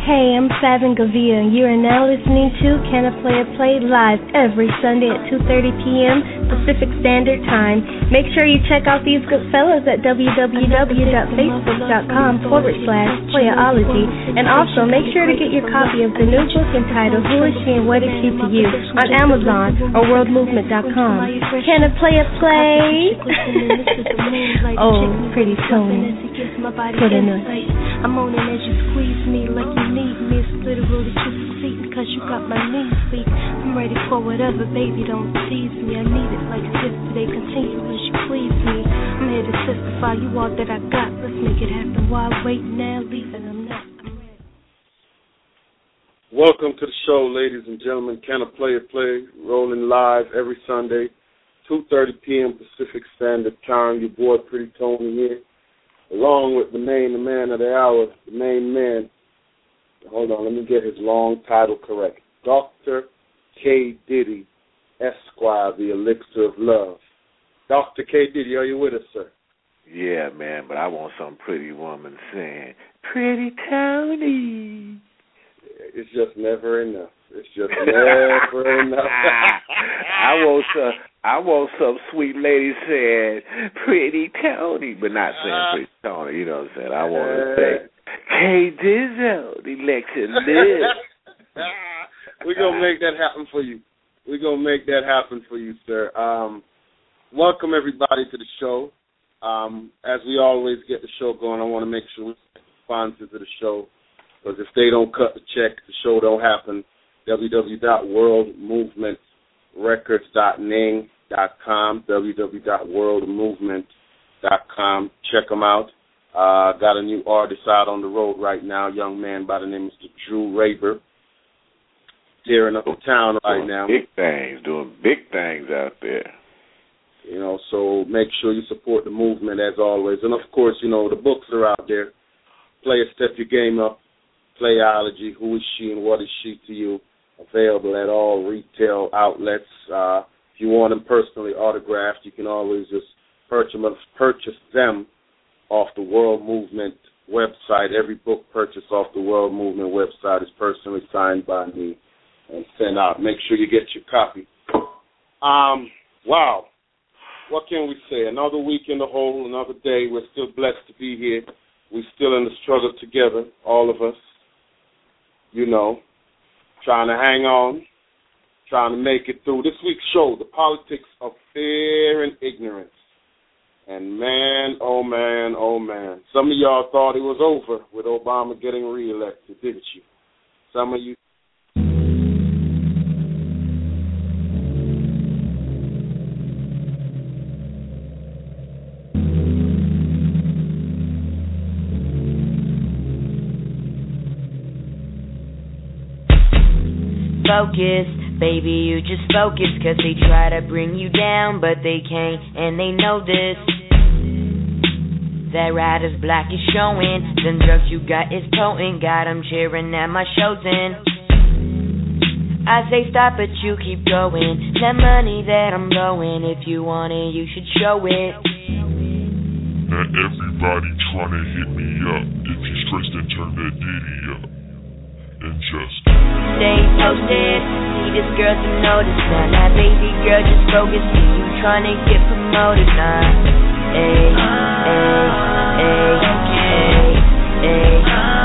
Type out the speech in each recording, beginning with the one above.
Hey, I'm Savin Gavia, and you are now listening to Can a Player Play live every Sunday at 2:30 p.m. Pacific Standard Time. Make sure you check out these good fellas at www.facebook.com/playerology, and also make sure to get your copy of the new book entitled Who Is She and What Is She to You on Amazon or worldmovement.com. Can a Player Play? Oh, pretty Tony. Put in a... I'm moaning as you squeeze me like you need me. It's literal that you succeed because you got my knees weak. I'm ready for whatever, baby, don't tease me. I need it like yesterday, continue as you please me. I'm here to testify you all that I got. Let's make it happen. Why wait now? Leave it, I'm ready. Welcome to the show, ladies and gentlemen. Can a Player Play, rolling live every Sunday, 2:30 p.m. Pacific Standard Time. Your boy, Pretty Tony here. Along with the man of the hour, the main man. Hold on, let me get his long title correct. Dr. K. Diddy, Esquire, the Elixir of Love. Dr. K. Diddy, are you with us, sir? Yeah, man, but I want some pretty woman saying, Pretty Tony. It's just never enough. It's just never enough. I want some sweet lady saying Pretty Tony, but not saying Pretty Tony. You know what I'm saying? I want to say K Dizzo, the Lexington live. We're gonna make that happen for you. We're gonna make that happen for you, sir. Welcome everybody to the show. As we always get the show going, I want to make sure we sponsors of the show, because if they don't cut the check, the show don't happen. www.worldmovementrecords.ning.com, www.worldmovement.com. Check them out. Got a new artist out on the road right now, young man by the name of Mr. Drew Raber. Tearing up the town right now. Doing big things out there. You know, so make sure you support the movement as always. And, of course, you know, the books are out there. Play a Step Your Game Up, Playology, Who Is She and What Is She to You, available at all retail outlets. If you want them personally autographed, you can always just purchase them off the World Movement website. Every book purchased off the World Movement website is personally signed by me and sent out. Make sure you get your copy. Wow. What can we say? Another week in the hole, another day. We're still blessed to be here. We're still in the struggle together, all of us. You know, trying to hang on, trying to make it through. This week's show, the politics of fear and ignorance. And man, oh man, oh man. Some of y'all thought it was over with Obama getting reelected, didn't you? Some of you. Focus, baby, you just focus, cause they try to bring you down, but they can't, and they know this. That ride is black is showing, them drugs you got is potent, got them cheering at my shows in. I say stop, but you keep going, that money that I'm blowing, if you want it, you should show it. Now everybody tryna hit me up, if you stressed then turn that Diddy up. And just stay posted, see this girl to notice now. That baby girl just focus, see you tryna get promoted now. Ay, ay, ay, ay,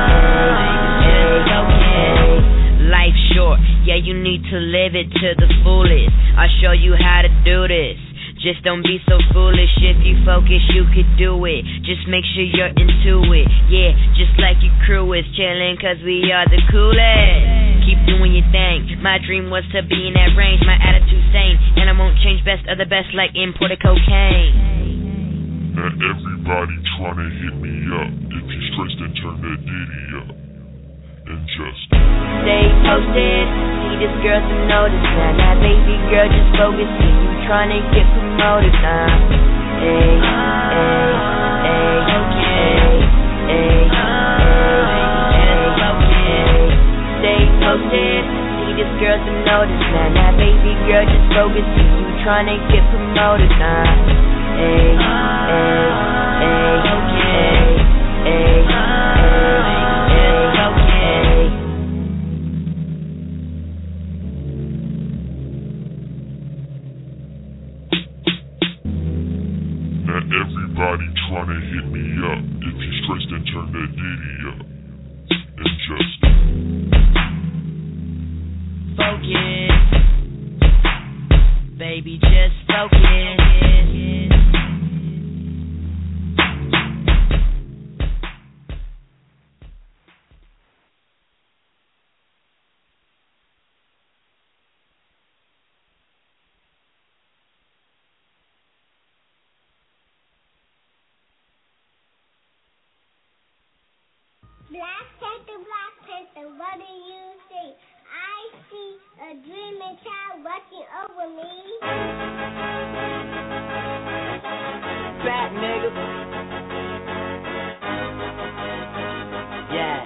ay, life short, yeah you need to live it to the fullest. I'll show you how to do this. Just don't be so foolish. If you focus, you could do it. Just make sure you're into it. Yeah, just like your crew is chillin', cause we are the coolest. Keep doing your thing. My dream was to be in that range. My attitude sane, and I won't change. Best of the best like imported cocaine. Now everybody tryna hit me up. If you stressed then turn that Diddy up. And just stay posted, see this girl to notice now. That baby girl just focus, see you tryna get promoted now. Ay, ay, ay, ay, ay, stay posted, see this girl to notice now. That baby girl just focus, see you tryna get promoted now. Ay, ay, ay, ay, ay. tryna hit me up. If you stressed, then turn that ditty up. And just focus, baby, just focus. Black Panther, what do you see? I see a dreaming child watching over me. Fat nigga. Yeah.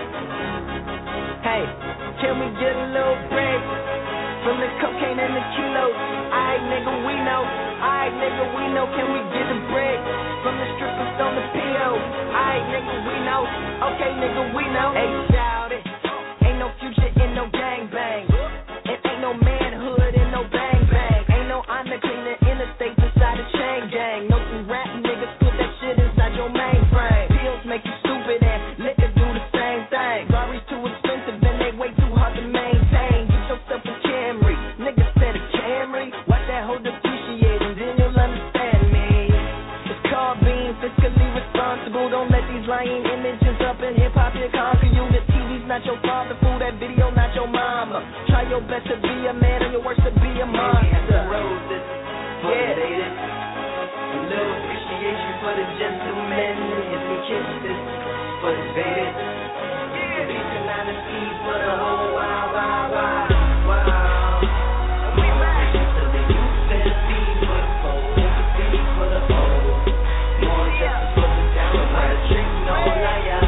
Hey, can we get a little break from the cocaine and the kilos? Aight, nigga, we know. Aight, nigga, we know. Can we get a break from the strippers on the PO? Aight, nigga, we know. Okay, nigga, we know. Hey, shout it. Ain't no future in no gangbang. It ain't no manhood in no bang bang. Ain't no honor clean the interstate inside a chain gang. No some rap niggas put that shit inside your mainframe. Pills make you stupid and liquor do the same thing. Rari's too expensive and they way too hard to maintain. Get yourself a Camry. Nigga said a Camry. Watch that hoe depreciate and then you'll understand me. It's called being fiscally responsible. Don't let these lying images up in hip-hop here conquer you. The TV's not your father, fool. That video not your mama. Try your best to be a man and your worst to be a monster. Roses for the ladies. A little appreciation for the gentlemen. Hits and kisses for the babies. Peace and honesty for the whole wild, wild, wild, wild. We ride to the youth and the for the fold. Sympathy for the old. More justice for the down. For the trick, no liar.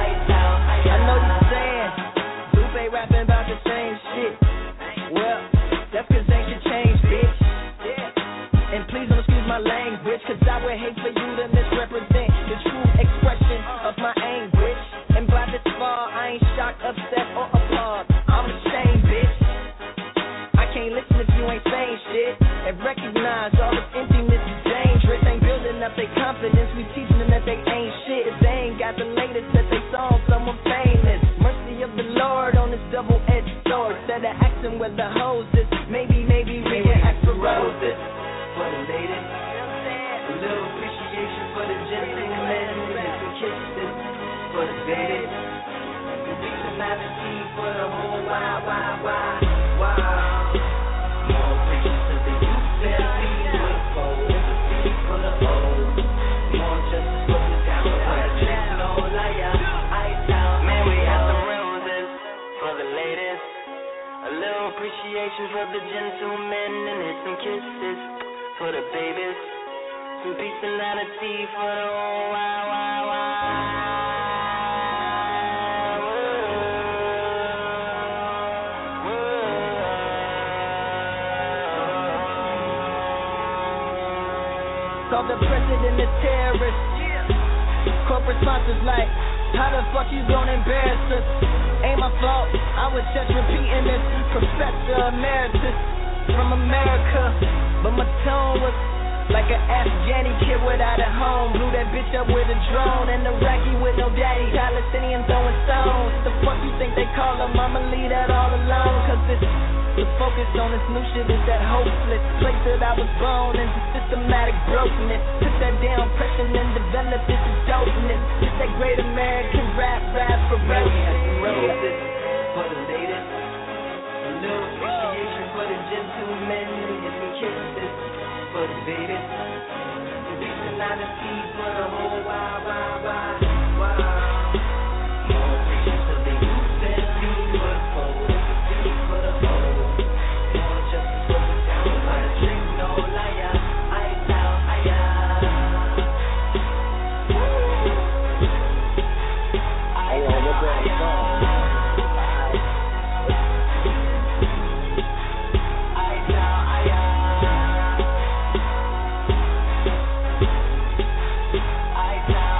I know you're saying Lupe rapping about the same shit. Well, that's cause ain't your change, bitch. And please don't excuse my language, cause I would hate for you to misrepresent the true expression of my anguish. And by this far, I ain't shocked, upset, or appalled. I'm ashamed, bitch. I can't listen if you ain't saying shit. And recognize all this emptiness is dangerous. Ain't building up their confidence, we teaching them that they ain't shit. If they ain't got the latest that they saw someone famous. Mercy of the Lord on this double-edged sword. Instead of asking where the hose is, maybe we can ask for roses. For the ladies, a little appreciation for the gentlemen, some kisses for the babies, peace and honesty for the whole wild, wild, wild, wild. More appreciation to the youth and the for the fold, sympathy for the old. More justice for the down, for the trick, no liar. Man, we got some roses for the ladies, a little appreciation for the gentlemen, and hit some kisses for the babies, some peace and honesty for the whole wild, wild, wild. So the president is terrorist. Corporate sponsors like, how the fuck you gonna embarrass us? Ain't my fault, I was just repeating this. Professor Emeritus from America, but my tone was like an Afghani kid without a home. Blew that bitch up with a drone, and Iraqi with no daddy, Palestinian throwing stones. The fuck you think they call them? I'ma leave that all alone, cause it's the focus on this new shit is that hopeless place that I was born into systematic brokenness. Took that down pressure and developed this dopeness. It's that great American rap for roses for the latest. A little appreciation for the gentlemen, and some kisses for the babies. Peace and honesty for the whole wild, wild, wild, wild. More appreciation to the youth and the for the fold, sympathy for the old. More justice for the down, for the trick, no liar. I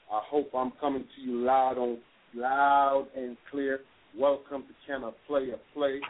I hope I'm coming to you loud and clear. Welcome to Can I Play a Play?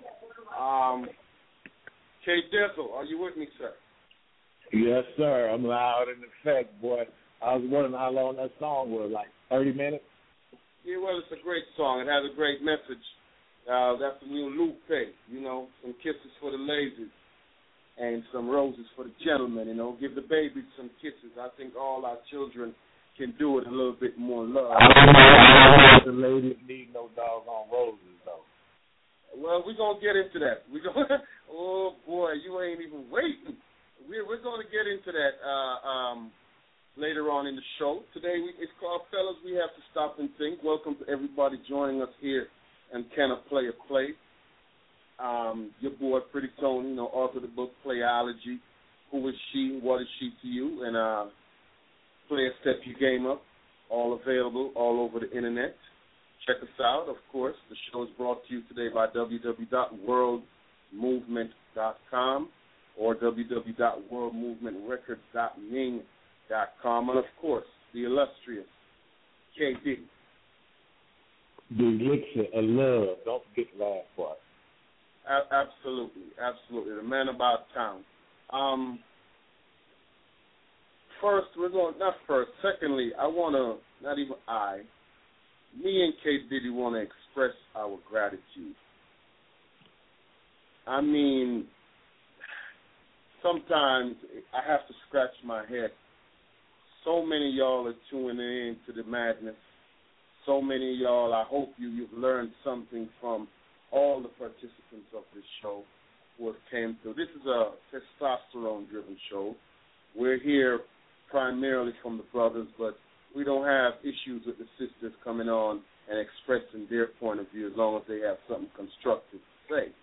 K Dizzle, are you with me, sir? Yes, sir. I'm loud in effect, boy. I was wondering how long that song was, like 30 minutes? Yeah, well, it's a great song. It has a great message. That's the new Lupe, some kisses for the ladies and some roses for the gentlemen, Give the babies some kisses. I think all our children can do it a little bit more love. I don't know if the ladies need no doggone roses, though. Well, we're going to get into that. Oh, boy, you ain't even waiting. We're going to get into that later on in the show. Today, it's called Fellas, We Have to Stop and Think. Welcome to everybody joining us here and Can I Play a Play? Your boy, Pretty Tony, author of the book Playology. Who is she? What is she to you? And Play a Step Your Game Up. All available all over the internet. Check us out, of course. The show is brought to you today by www.worldmovement.com or www.worldmovementrecords.ning.com. And, of course, the illustrious K. Diddy. The elixir of love. Don't forget the last part. Absolutely. The man about town. Secondly, me and K. Diddy want to express our gratitude. I mean, sometimes I have to scratch my head. So many of y'all are tuning in to the madness. So many of y'all, I hope you've learned something from all the participants of this show who have came through. This is a testosterone-driven show. We're here primarily from the brothers, but we don't have issues with the sisters coming on and expressing their point of view as long as they have something constructive to say.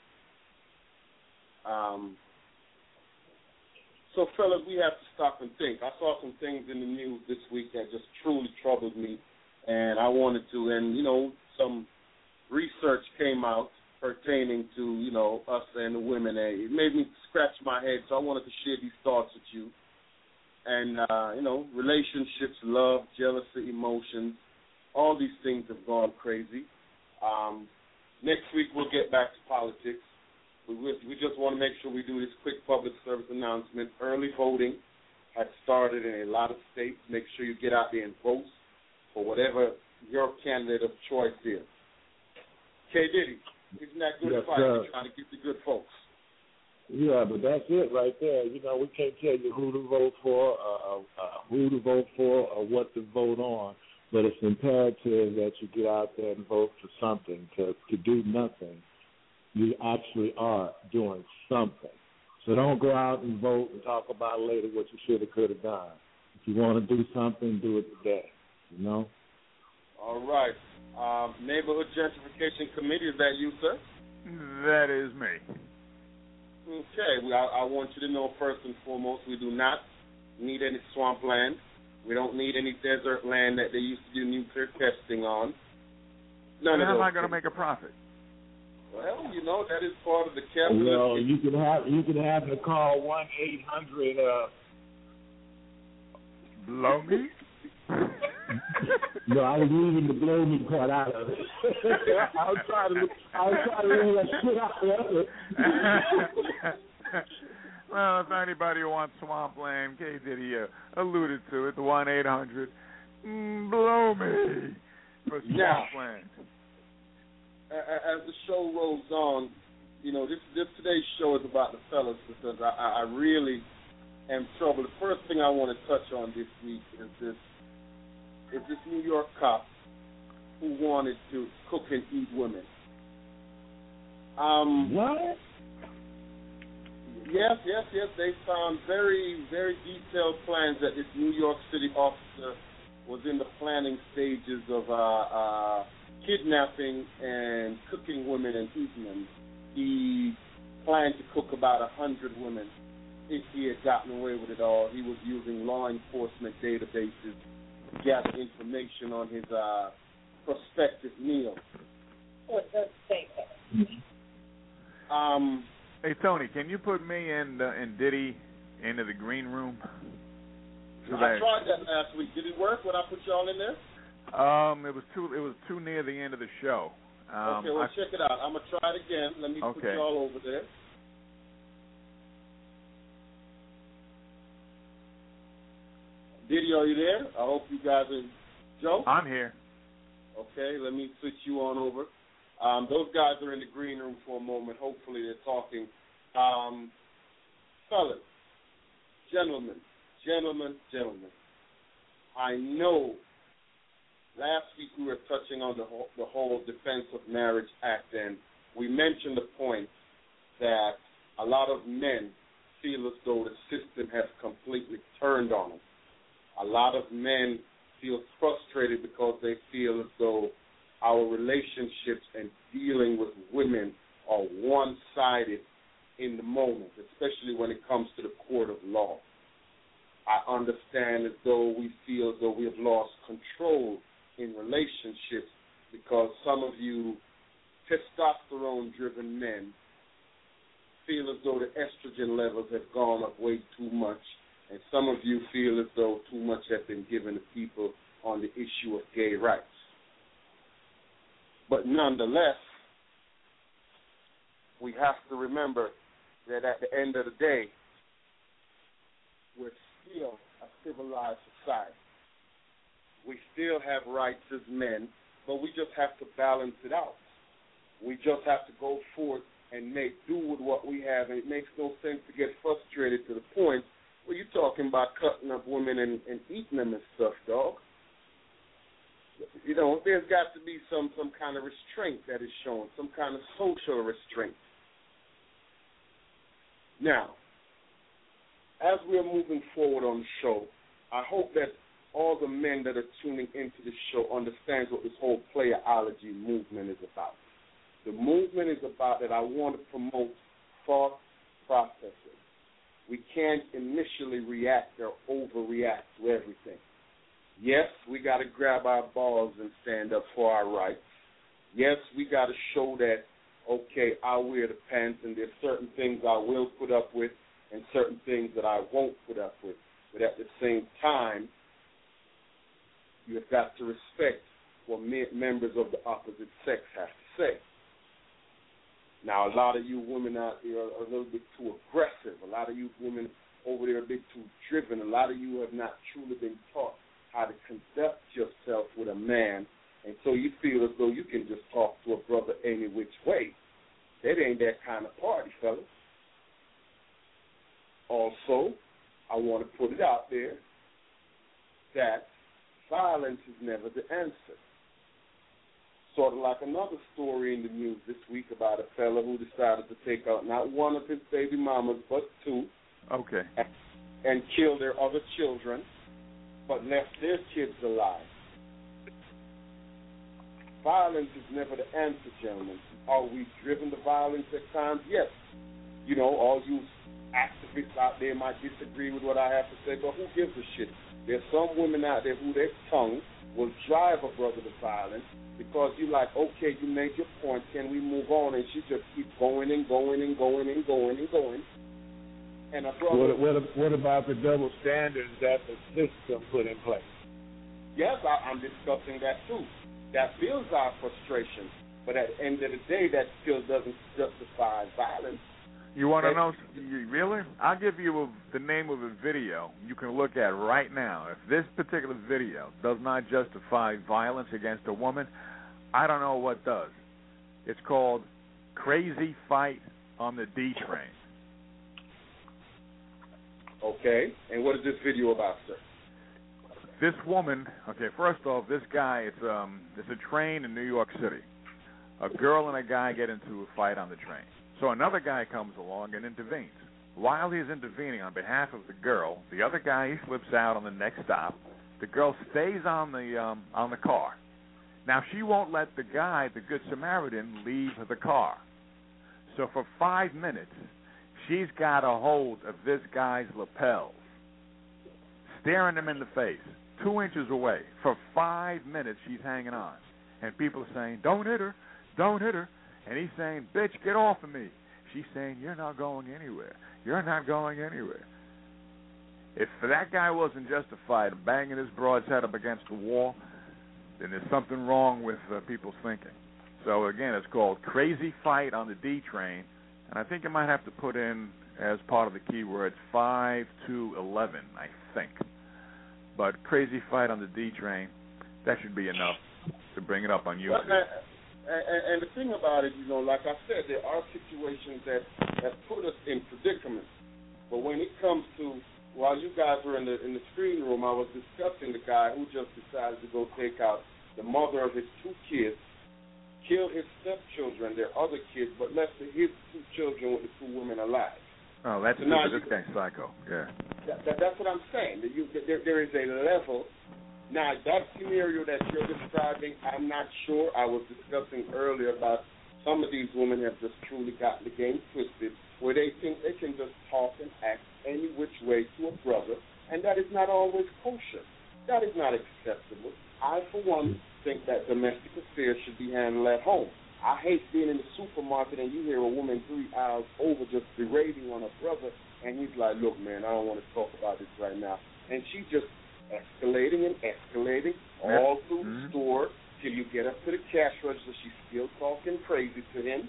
So, fellas, we have to stop and think. I saw some things in the news this week that just truly troubled me, and I wanted to, some research came out pertaining to, us and the women. It made me scratch my head, so I wanted to share these thoughts with you. And, relationships, love, jealousy, emotions, all these things have gone crazy. Next week we'll get back to politics. We just want to make sure we do this quick public service announcement. Early voting has started in a lot of states. Make sure you get out there and vote for whatever your candidate of choice is. K. Diddy, isn't that good advice? You're trying to get the good folks. Yeah, but that's it right there. We can't tell you who to vote for, or what to vote on. But it's imperative that you get out there and vote for something. To do nothing, you actually are doing something. So don't go out and vote and talk about later what you should have, could have done. If you want to do something, do it today. All right. Neighborhood Gentrification Committee, is that you, sir? That is me. Okay, I want you to know first and foremost, we do not need any swampland. We don't need any desert land that they used to do nuclear testing on. How am I going to make a profit? Well, that is part of the capitalist. Well, you can have to call 1-800. Blow me. No, I was leaving the blow me part out of it. I was trying to leave that shit out of it. Well, if anybody wants swampland, K. Diddy alluded to it, the 1-800 blow me for swampland. As the show rolls on, this today's show is about the fellas because I really am troubled. The first thing I want to touch on this week is this New York cop who wanted to cook and eat women. What? Yes. They found very, very detailed plans that this New York City officer was in the planning stages of kidnapping and cooking women and eating them. He planned to cook about 100 women. If he had gotten away with it all, he was using law enforcement databases to gather information on his prospective meal. Hey, Tony, can you put me and Diddy into the green room? I tried that last week. Did it work when I put y'all in there? It was too near the end of the show. Okay, well, check it out. I'm going to try it again. Let me put y'all over there. Diddy, are you there? I hope you guys are. Joe? I'm here. Okay, let me switch you on over. Those guys are in the green room for a moment. Hopefully they're talking. Fellas, gentlemen. I know last week we were touching on the whole Defense of Marriage Act, and we mentioned the point that a lot of men feel as though the system has completely turned on them. A lot of men feel frustrated because they feel as though our relationships and dealing with women are one-sided in the moment, especially when it comes to the court of law. I understand as though we feel as though we have lost control in relationships because some of you testosterone-driven men feel as though the estrogen levels have gone up way too much, and some of you feel as though too much has been given to people on the issue of gay rights. But nonetheless, we have to remember that at the end of the day, we're still a civilized society. We still have rights as men, but we just have to balance it out. We just have to go forth and make do with what we have, and it makes no sense to get frustrated to the point where you're talking about cutting up women and eating them and stuff, dog. You know, there's got to be some kind of restraint that is shown, some kind of social restraint. Now, as we're moving forward on the show, I hope that all the men that are tuning into the show understands what this whole playerology movement is about. The movement is about that I want to promote thought processing. We can't initially react or overreact to everything. Yes, we got to grab our balls and stand up for our rights. Yes, we got to show that, okay, I wear the pants and there's certain things I will put up with and certain things that I won't put up with. But at the same time, you've got to respect what members of the opposite sex have to say. Now, a lot of you women out there are a little bit too aggressive. A lot of you women over there are a bit too driven. A lot of you have not truly been taught how to conduct yourself with a man, and so you feel as though you can just talk to a brother any which way. That ain't that kind of party, fellas. Also, I want to put it out there that violence is never the answer. Sort of like another story in the news this week about a fella who decided to take out not one of his baby mamas, but two. Okay. And kill their other children, but left their kids alive. Violence is never the answer, gentlemen. Are we driven to violence at times? Yes. You know, all you activists out there might disagree with what I have to say, but who gives a shit? There's some women out there who their tongue will drive a brother to violence because you like, okay, you made your point, can we move on? And she just keeps going and going and going and going and going. And a brother, what about the double standards that the system put in place? Yes, I'm discussing that too. That builds our frustration, but at the end of the day, that still doesn't justify violence. You want to know? Really? I'll give you the name of a video you can look at right now. If this particular video does not justify violence against a woman, I don't know what does. It's called Crazy Fight on the D Train. Okay, and what is this video about, sir? This woman, okay, first off, this guy, it's a train in New York City. A girl and a guy get into a fight on the train. So another guy comes along and intervenes. While he's intervening on behalf of the girl, the other guy, he slips out on the next stop. The girl stays on the car. Now, she won't let the guy, the Good Samaritan, leave the car. So for 5 minutes, she's got a hold of this guy's lapels, staring him in the face, 2 inches away. For 5 minutes, she's hanging on. And people are saying, don't hit her, don't hit her. And he's saying, bitch, get off of me. She's saying, you're not going anywhere. You're not going anywhere. If that guy wasn't justified in banging his broad's head up against the wall, then there's something wrong with people's thinking. So, again, it's called Crazy Fight on the D Train, and I think you might have to put in, as part of the keywords, 5 to 11, I think. But Crazy Fight on the D Train, that should be enough to bring it up on YouTube. And the thing about it, like I said, there are situations that put us in predicaments. But when it comes to, while you guys were in the screen room, I was discussing the guy who just decided to go take out the mother of his 2 kids, kill his stepchildren, their other kids, but left his 2 children with the 2 women alive. Oh, that's this guy's psycho. Yeah. That's what I'm saying. There is a level. Now, that scenario that you're describing, I'm not sure. I was discussing earlier about some of these women have just truly gotten the game twisted, where they think they can just talk and act any which way to a brother, and that is not always kosher. That is not acceptable. I, for one, think that domestic affairs should be handled at home. I hate being in the supermarket and you hear a woman 3 aisles over just berating on her brother, and he's like, look, man, I don't want to talk about this right now. And she just escalating all through the store till you get up to the cash register. She's still talking crazy to him.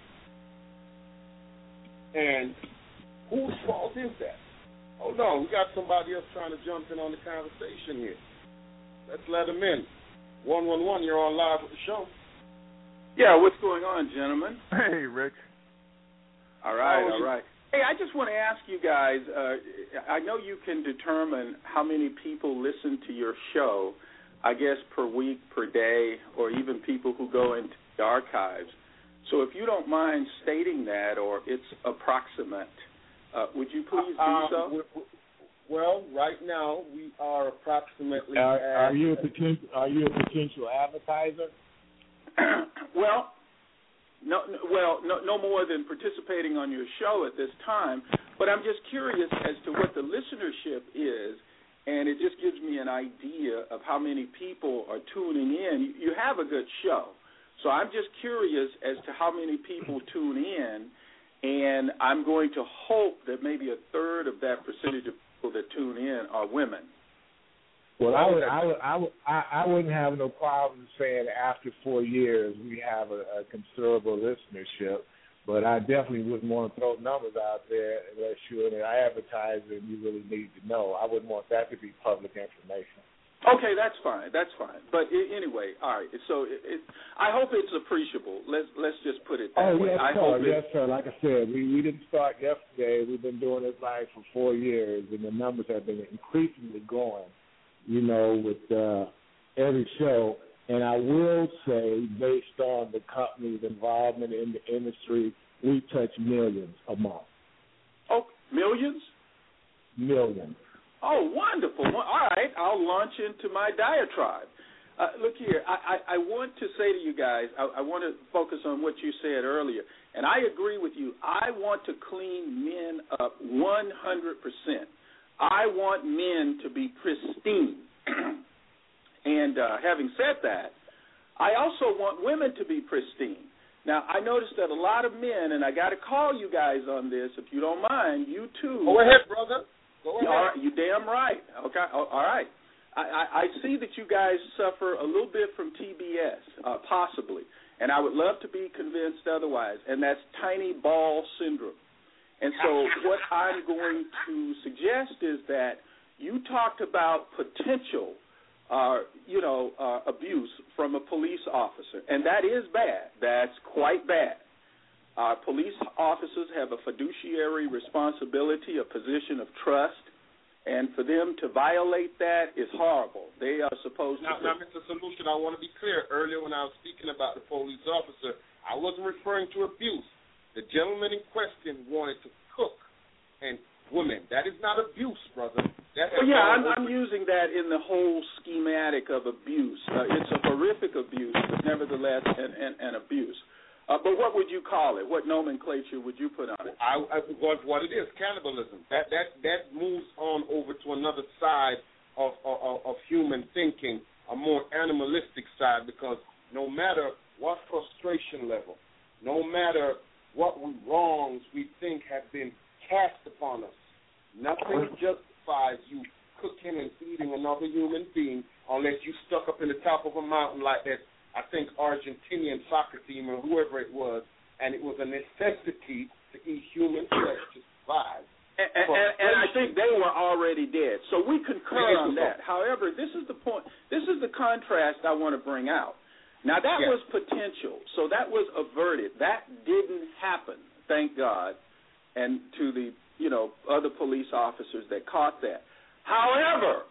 And whose fault is that? Hold on, we got somebody else trying to jump in on the conversation here. Let's let him in. 111, you're on live with the show. Yeah, what's going on, gentlemen? Hey, Rick. All right. Hey, I just want to ask you guys, I know you can determine how many people listen to your show, I guess per week, per day, or even people who go into the archives. So if you don't mind stating that, or it's approximate, would you please do so? Well, right now we are approximately. Are you a potential advertiser? Well, no more than participating on your show at this time. But I'm just curious as to what the listenership is, and it just gives me an idea of how many people are tuning in. You have a good show, so I'm just curious as to how many people tune in, and I'm going to hope that maybe a third of that percentage of people that tune in are women. Well, I wouldn't have no problem saying after 4 years we have a considerable listenership, but I definitely wouldn't want to throw numbers out there unless you're an advertiser and you really need to know. I wouldn't want that to be public information. Okay, that's fine. But anyway, all right. So I hope it's appreciable. Let's just put it that way. Yes, sir. Like I said, we didn't start yesterday. We've been doing this live for 4 years, and the numbers have been increasingly growing, with every show. And I will say, based on the company's involvement in the industry, we touch millions a month. Oh, millions? Millions. Oh, wonderful. All right, I'll launch into my diatribe. Look here, I want to say to you guys, I want to focus on what you said earlier, and I agree with you. I want to clean men up 100%. I want men to be pristine. And having said that, I also want women to be pristine. Now, I noticed that a lot of men, and I got to call you guys on this, if you don't mind, you too. Go ahead, brother. Go ahead. All right, you damn right. Okay, all right. I see that you guys suffer a little bit from TBS, possibly, and I would love to be convinced otherwise, and that's tiny ball syndrome. And so what I'm going to suggest is that you talked about potential abuse from a police officer, and that is bad. That's quite bad. Police officers have a fiduciary responsibility, a position of trust, and for them to violate that is horrible. They are supposed to... Now, Mr. Solution, I want to be clear. Earlier when I was speaking about the police officer, I wasn't referring to abuse. The gentleman in question wanted to cook and women. That is not abuse, brother. I'm using that in the whole schematic of abuse. It's a horrific abuse, but nevertheless an abuse. But what would you call it? What nomenclature would you put on it? What it is, cannibalism. That moves on over to another side of human thinking, a more animalistic side, because no matter what frustration level, no matter what wrongs we think have been cast upon us, nothing justifies you cooking and feeding another human being unless you stuck up in the top of a mountain like that, I think, Argentinian soccer team or whoever it was, and it was a necessity to eat human flesh to survive. And I think they were already dead. So we concur on that. However, this is the point. This is the contrast I want to bring out. Now, that was potential. So that was averted. That didn't happen, thank God, and to the, other police officers that caught that. However,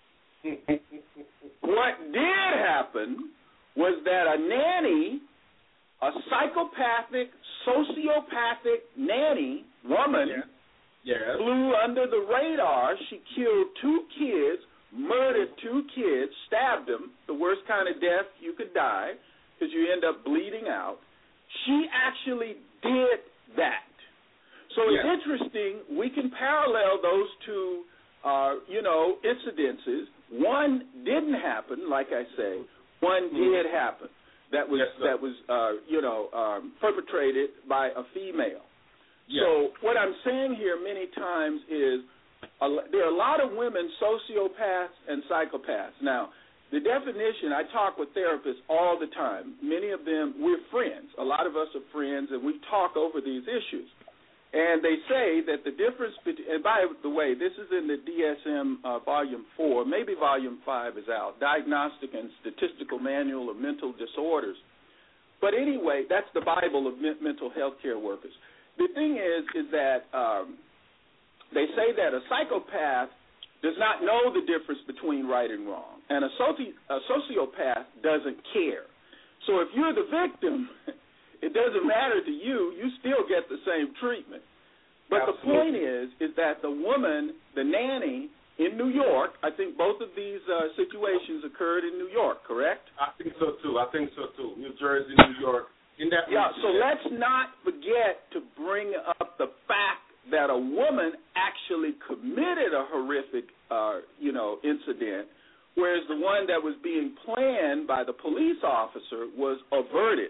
what did happen was that a nanny, a psychopathic, sociopathic nanny woman, flew under the radar. She killed 2 kids, murdered 2 kids, stabbed them, the worst kind of death you could die because you end up bleeding out. She actually did that. So it's interesting. We can parallel those 2, incidences. One didn't happen, like I say. One did happen. That was perpetrated by a female. So what I'm saying here many times is there are a lot of women sociopaths and psychopaths. Now, the definition, I talk with therapists all the time. Many of them, we're friends. A lot of us are friends, and we talk over these issues. And they say that the difference between, and by the way, this is in the DSM Volume 4, maybe Volume 5 is out, Diagnostic and Statistical Manual of Mental Disorders. But anyway, that's the Bible of mental health care workers. The thing is that they say that a psychopath does not know the difference between right and wrong, and a sociopath doesn't care. So if you're the victim, it doesn't matter to you. You still get the same treatment. But the point is that the woman, the nanny in New York, I think both of these situations occurred in New York, correct? I think so, too. New Jersey, New York. So let's not forget to bring up the fact that a woman actually committed a horrific, incident, whereas the one that was being planned by the police officer was averted.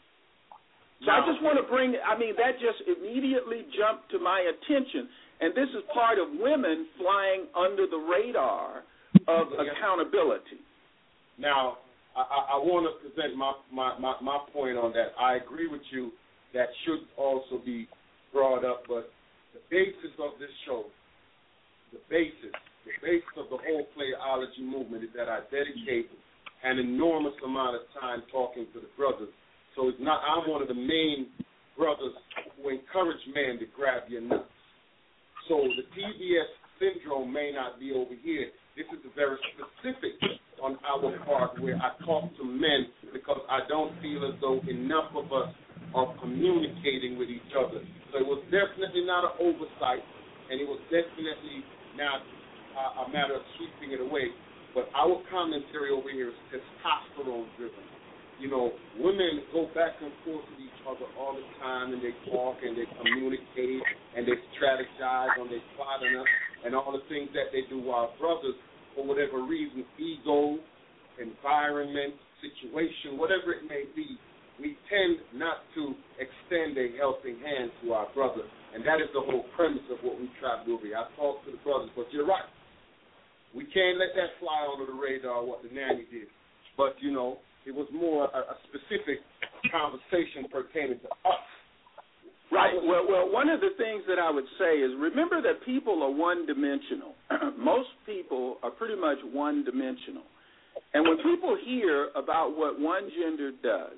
So I just want to that just immediately jumped to my attention, and this is part of women flying under the radar of accountability. Now, I want to present my point on that. I agree with you that should also be brought up, but the basis of this show, the basis of the whole playology movement is that I dedicate an enormous amount of time talking to the brothers. So it's not, I'm one of the main brothers who encourage men to grab your nuts. So the TBS syndrome may not be over here. This is very specific on our part where I talk to men because I don't feel as though enough of us are communicating with each other. So it was definitely not an oversight, and it was definitely not a matter of sweeping it away. But our commentary over here is testosterone-driven. Women go back and forth with each other all the time, and they talk and they communicate and they strategize and they plot on us and all the things that they do. While brothers, for whatever reason, ego, environment, situation, whatever it may be, we tend not to extend a helping hand to our brother, and that is the whole premise of what we try to do here. I talk to the brothers, but you're right. We can't let that fly under the radar, what the nanny did. But, it was more a specific conversation pertaining to us. Right. Well, one of the things that I would say is remember that people are one-dimensional. Most people are pretty much one-dimensional. And when people hear about what one gender does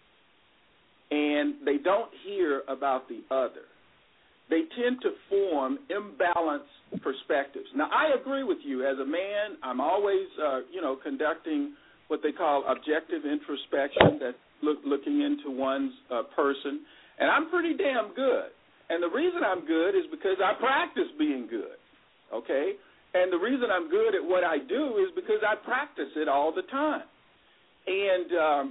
and they don't hear about the other, they tend to form imbalanced perspectives. Now, I agree with you. As a man, I'm always, conducting what they call objective introspection, that's looking into one's person, and I'm pretty damn good. And the reason I'm good is because I practice being good, okay? And the reason I'm good at what I do is because I practice it all the time. And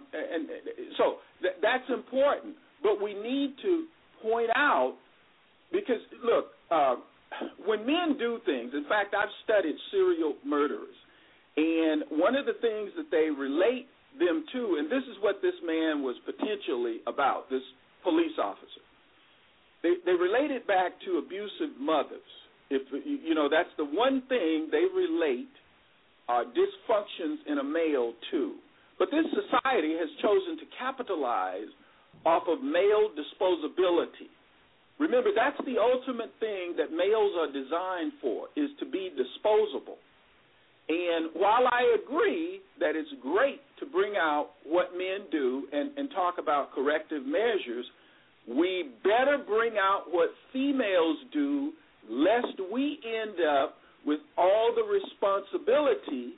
so that's important. But we need to point out, because, look, when men do things, in fact, I've studied serial murderers, and one of the things that they relate them to, and this is what this man was potentially about, this police officer, they relate it back to abusive mothers. If that's the one thing they relate dysfunctions in a male to. But this society has chosen to capitalize off of male disposability. Remember, that's the ultimate thing that males are designed for, is to be disposable. And while I agree that it's great to bring out what men do and talk about corrective measures, we better bring out what females do, lest we end up with all the responsibility,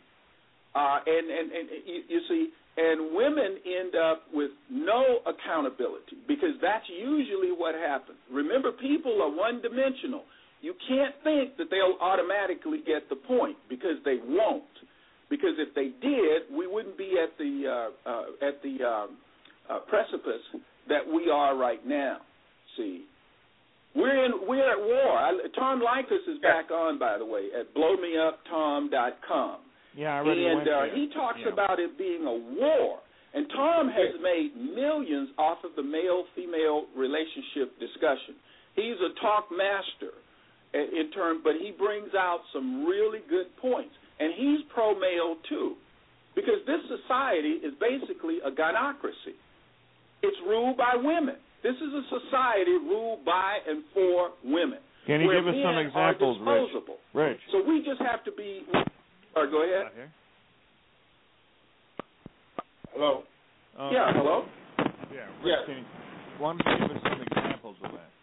and women end up with no accountability, because that's usually what happens. Remember, people are one-dimensional. You can't think that they'll automatically get the point, because they won't. Because if they did, we wouldn't be at the precipice that we are right now. See, we're at war. Tom Likas is back on, by the way, at blowmeuptom.com. Yeah, I already went there. He talks about it being a war. And Tom has made millions off of the male-female relationship discussion. He's a talk master in turn, but he brings out some really good points. And he's pro-male, too, because this society is basically a gynocracy. It's ruled by women. This is a society ruled by and for women. Can you give us some examples, Rich? So we just have to be... go ahead. Hello? Hello? Yeah, Rich, why don't you give us some examples of that?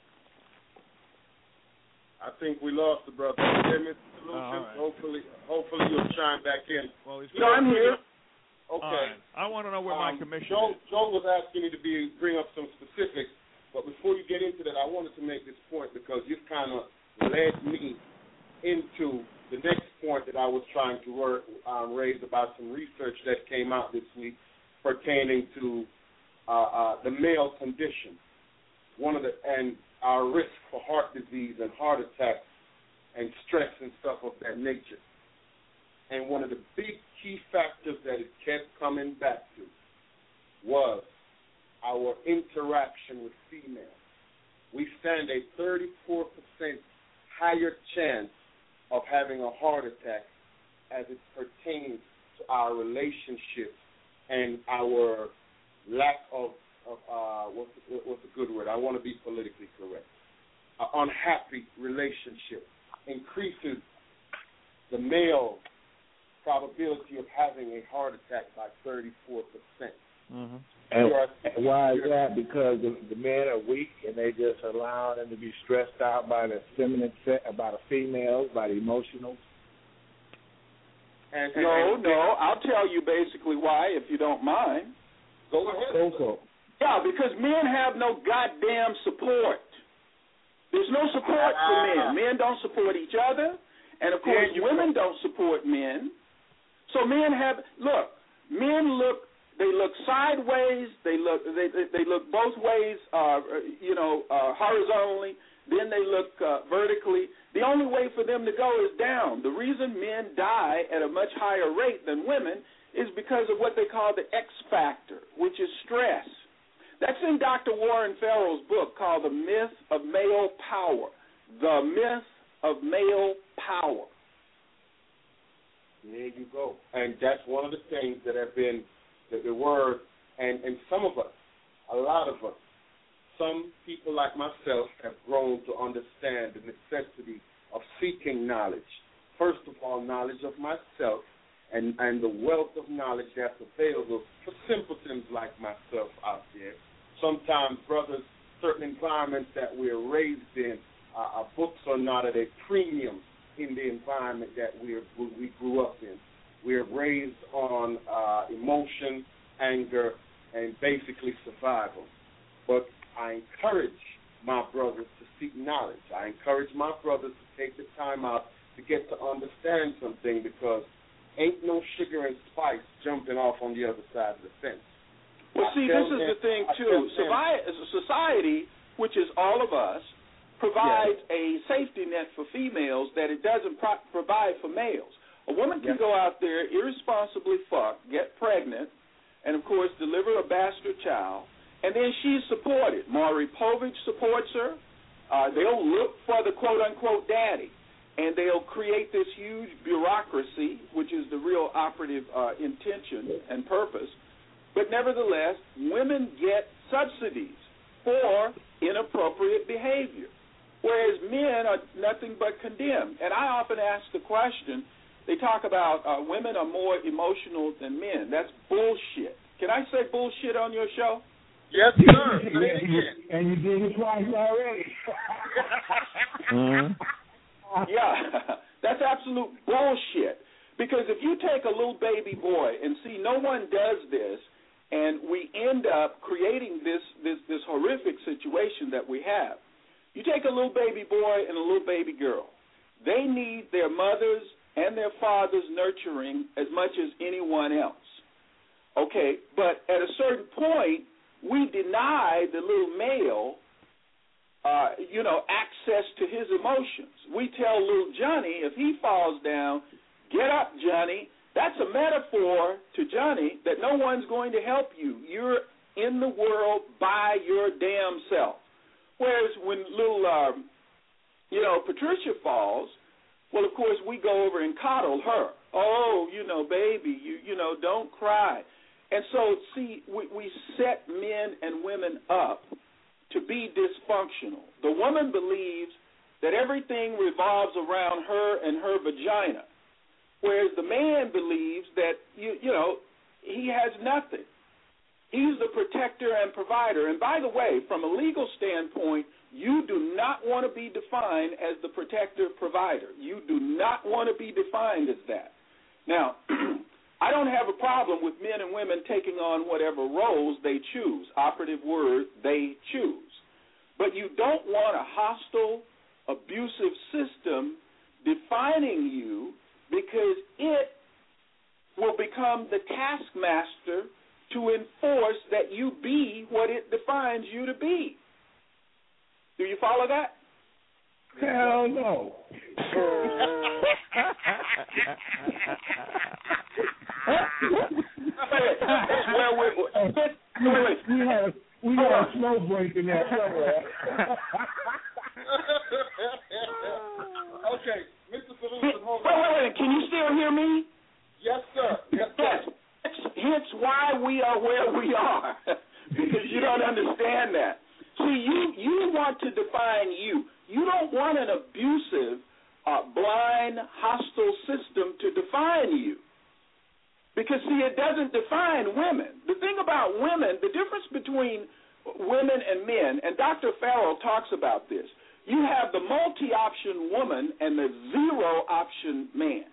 I think we lost the brother. Solutions. Right. Hopefully you'll chime back in. Well, I'm here. Okay. Right. I want to know where my commission is. Joe was asking me to bring up some specifics, but before you get into that, I wanted to make this point because you've kind of led me into the next point that I was trying to raise about some research that came out this week pertaining to the male condition, and our risk for heart disease and heart attacks and stress and stuff of that nature. And one of the big key factors that it kept coming back to was our interaction with females. We stand a 34% higher chance of having a heart attack as it pertains to our relationships and our lack of what's a good word? I want to be politically correct. Unhappy relationship increases the male probability of having a heart attack by 34%. Mm-hmm. And why is that? Because the men are weak and they just allow them to be stressed out by the feminine, by the females, by the emotionals. No, I'll tell you basically why, if you don't mind. Go ahead. Go. Yeah, because men have no goddamn support. There's no support for men. Men don't support each other, and of course, women don't support men. So men look sideways. They look both ways. Horizontally. Then they look vertically. The only way for them to go is down. The reason men die at a much higher rate than women is because of what they call the X factor, which is stress. That's in Dr. Warren Farrell's book called The Myth of Male Power. The Myth of Male Power. There you go. And that's one of the things that have been the word, and some of us, a lot of us, some people like myself have grown to understand the necessity of seeking knowledge. First of all, knowledge of myself and the wealth of knowledge that's available for simpletons like myself out there. Sometimes, brothers, certain environments that we're raised in, our books are not at a premium in the environment that we grew up in. We're raised on emotion, anger, and basically survival. But I encourage my brothers to seek knowledge. I encourage my brothers to take the time out to get to understand something, because ain't no sugar and spice jumping off on the other side of the fence. Well, see, this is the thing, too. Society, which is all of us, provides a safety net for females that it doesn't provide for males. A woman can go out there, irresponsibly fuck, get pregnant, and, of course, deliver a bastard child, and then she's supported. Maury Povich supports her. they'll look for the quote-unquote daddy, and they'll create this huge bureaucracy, which is the real operative intention and purpose. But nevertheless, women get subsidies for inappropriate behavior, whereas men are nothing but condemned. And I often ask the question, they talk about women are more emotional than men. That's bullshit. Can I say bullshit on your show? Yes, sir. And you did it twice already. Yeah, that's absolute bullshit. Because if you take a little baby boy and see no one does this, and we end up creating this horrific situation that we have. You take a little baby boy and a little baby girl. They need their mother's and their father's nurturing as much as anyone else. Okay, but at a certain point, we deny the little male, access to his emotions. We tell little Johnny, if he falls down, get up, Johnny. That's a metaphor to Johnny that no one's going to help you. You're in the world by your damn self. Whereas when little, Patricia falls, well, of course, we go over and coddle her. Oh, baby, don't cry. And so, see, we set men and women up to be dysfunctional. The woman believes that everything revolves around her and her vagina, whereas the man believes that, he has nothing. He's the protector and provider. And by the way, from a legal standpoint, you do not want to be defined as the protector provider. You do not want to be defined as that. Now, I don't have a problem with men and women taking on whatever roles they choose. Operative word, they choose. But you don't want a hostile, abusive system defining you, because it will become the taskmaster to enforce that you be what it defines you to be. Do you follow that? Hell no. We had a snow break in there somewhere. Okay, Mr. Solution, hold on. Wait, can you still hear me? Yes, sir. Yes, sir. Hence why we are where we are, because you don't understand that. See, you want to define you. You don't want an abusive, blind, hostile system to define you. Because, see, it doesn't define women. The thing about women, the difference between women and men, and Dr. Farrell talks about this, you have the multi-option woman and the zero-option man.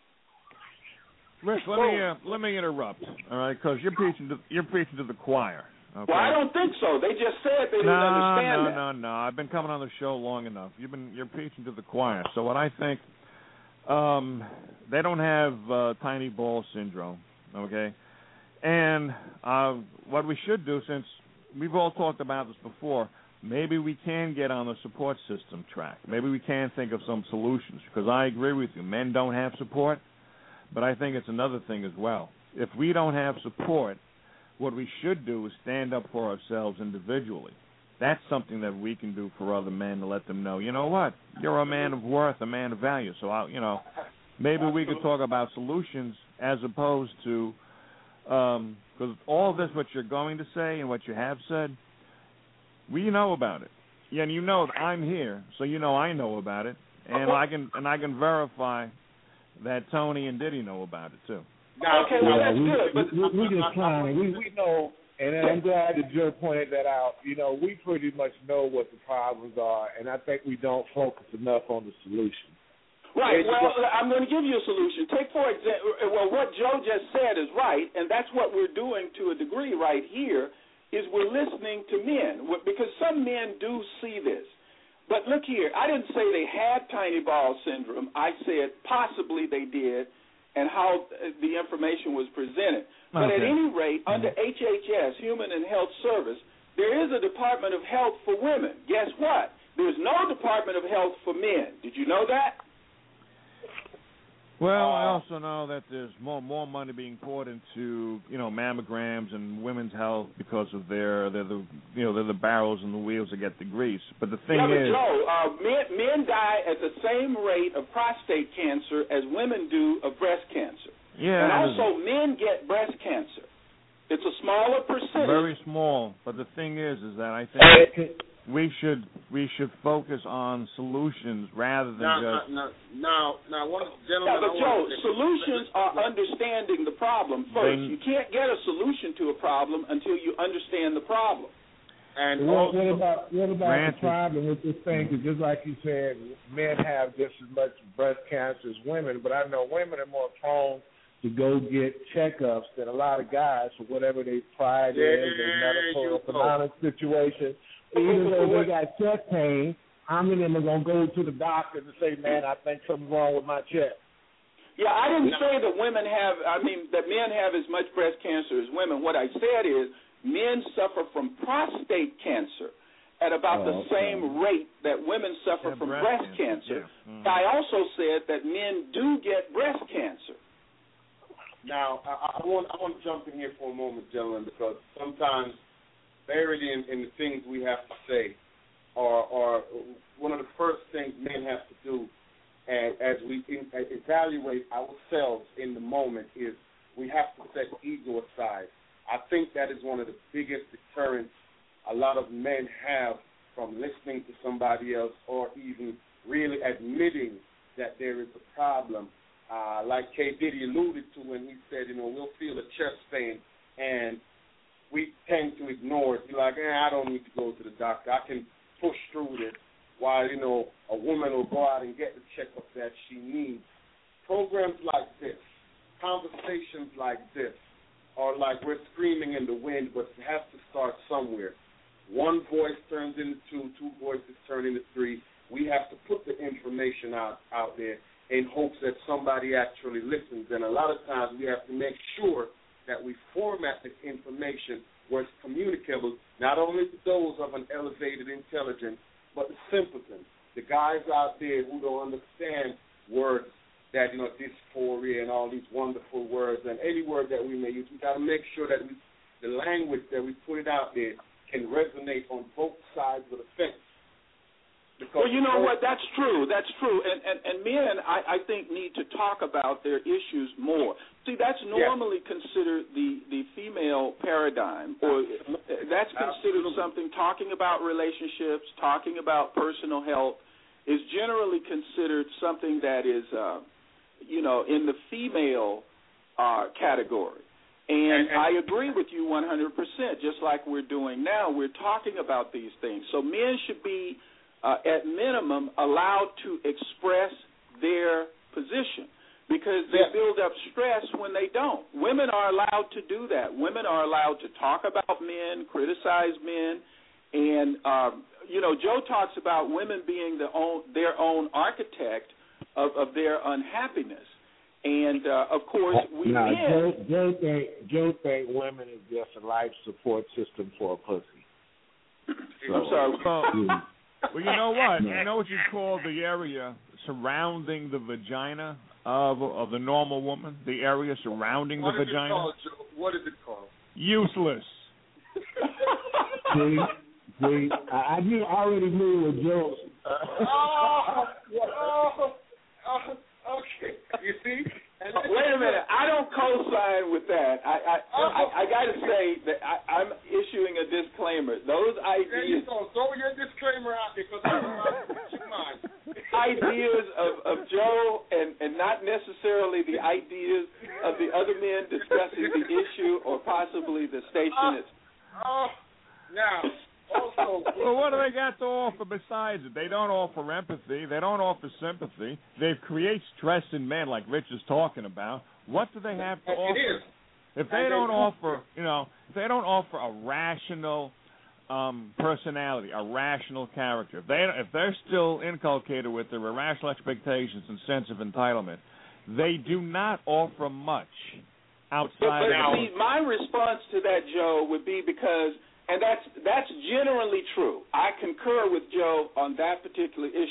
Rich, let me interrupt, all right? Because you're preaching to the choir. Okay? Well, I don't think so. They just said they didn't understand that. No. I've been coming on the show long enough. You're preaching to the choir. So what I think, they don't have tiny ball syndrome, okay? And what we should do, since we've all talked about this before, maybe we can get on the support system track. Maybe we can think of some solutions, because I agree with you. Men don't have support, but I think it's another thing as well. If we don't have support, what we should do is stand up for ourselves individually. That's something that we can do for other men, to let them know, you know what, you're a man of worth, a man of value. So, maybe we could talk about solutions as opposed to, because all this, what you're going to say and what you have said, we know about it. Yeah, and you know that I'm here, so you know I know about it, and I can verify that Tony and Diddy know about it too. Okay, well, that's good. But we just trying. We know, and I'm glad that Joe pointed that out. We pretty much know what the problems are, and I think we don't focus enough on the solution. Right. Well, I'm going to give you a solution. Take, for example, what Joe just said is right, and that's what we're doing to a degree right here, is we're listening to men, because some men do see this. But look here, I didn't say they had tiny ball syndrome. I said possibly they did, and how the information was presented. But at any rate, under HHS, Human and Health Service, there is a Department of Health for women. Guess what? There's no Department of Health for men. Did you know that? Well, I also know that there's more money being poured into, mammograms and women's health because of they're the barrels and the wheels that get the grease. But the thing is, Joe, men die at the same rate of prostate cancer as women do of breast cancer. Yeah. And also, men get breast cancer. It's a smaller percentage. Very small. But the thing is that I think we should focus on solutions rather than just. Now, one gentleman. But Joe, solutions are understanding the problem first. You can't get a solution to a problem until you understand the problem. And what about the problem with this thing? Because just like you said, men have just as much breast cancer as women, but I know women are more prone to go get checkups than a lot of guys for whatever they pride in, their medical or economic situation. Even though they got chest pain, how many of them are going to go to the doctor and say, man, I think something's wrong with my chest? Yeah, I didn't say that that men have as much breast cancer as women. What I said is men suffer from prostate cancer at about the same rate that women suffer from breast cancer. Yeah. I also said that men do get breast cancer. Now, I want to jump in here for a moment, gentlemen, because sometimes buried in the things we have to say are one of the first things men have to do as we evaluate ourselves in the moment is we have to set ego aside. I think that is one of the biggest deterrents a lot of men have from listening to somebody else or even really admitting that there is a problem. Like K. Diddy alluded to when he said, we'll feel a chest pain and we tend to ignore it. Be like, I don't need to go to the doctor. I can push through this while, a woman will go out and get the checkup that she needs. Programs like this, conversations like this, are like we're screaming in the wind, but it has to start somewhere. One voice turns into two voices turn into three. We have to put the information out there in hopes that somebody actually listens. And a lot of times we have to make sure that we format the information where it's communicable, not only to those of an elevated intelligence, but the simpletons, the guys out there who don't understand words that, dysphoria and all these wonderful words, and any word that we may use. We got to make sure that the language that we put it out there can resonate on both sides of the fence. Well, you know what? That's true. That's true. And men, I think, need to talk about their issues more. See, that's normally considered the female paradigm, or that's considered something. Talking about relationships, talking about personal health, is generally considered something that is, in the female category. And I agree with you 100%. Just like we're doing now, we're talking about these things. So men should be, at minimum, allowed to express their position because they build up stress when they don't. Women are allowed to do that. Women are allowed to talk about men, criticize men, and, Joe talks about women being their own architect of their unhappiness. And, of course, Joe think women is just a life support system for a pussy. So, I'm sorry. Well, you know what? You know what you call the area surrounding the vagina of the normal woman? The area surrounding the vagina? What is it called? Useless. See, I already knew what Joe. Okay. You see? Wait a minute. I don't co-sign with that. I got to say that I'm issuing a disclaimer. Those ideas. Throw your disclaimer out there because I'm mind. Ideas of Joe and not necessarily the ideas of the other men discussing the issue or possibly the station. Now. Also, well, what do they got to offer besides it? They don't offer empathy. They don't offer sympathy. They create stress in men, like Rich is talking about. What do they have to offer? It is. If they don't offer, if they don't offer a rational personality, a rational character, if they're still inculcated with their irrational expectations and sense of entitlement, they do not offer much outside. But see, my response to that, Joe, would be because. And that's generally true. I concur with Joe on that particular issue.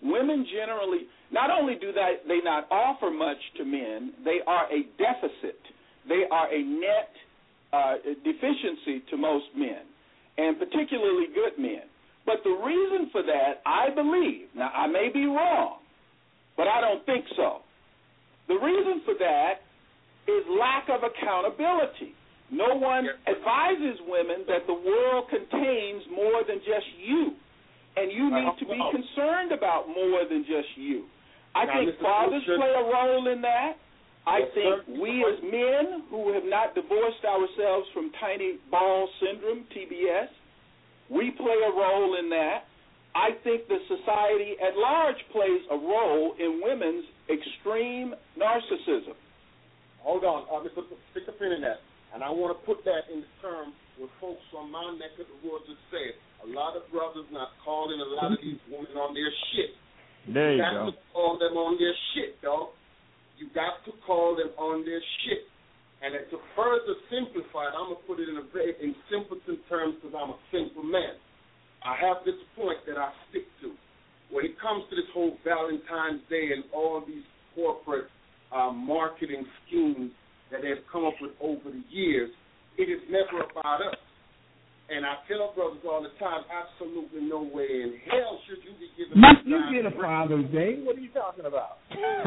women generally, not only do they not offer much to men, they are a deficit. They are a net deficiency to most men, and particularly good men. But the reason for that, I believe, now I may be wrong, but I don't think so. The reason for that is lack of accountability. No one advises women that the world contains more than just you, and you need to be concerned about more than just you. I think fathers play a role in that. I think we as men who have not divorced ourselves from tiny ball syndrome, TBS, we play a role in that. I think the society at large plays a role in women's extreme narcissism. Hold on, Mr. Stick a pin in that. And I want to put that in the term with folks on my neck of the woods that say a lot of brothers not calling a lot of these women on their shit. There you got go. to call them on their shit, dog. You got to call them on their shit. And to further simplify it, I'm going to put it in simpleton terms because I'm a simple man. I have this point that I stick to. When it comes to this whole Valentine's Day and all these corporate marketing schemes that they've come up with over the years, it is never about us. And I tell brothers all the time, absolutely no way in hell should you be giving up. You get a Father's Day. What are you talking about?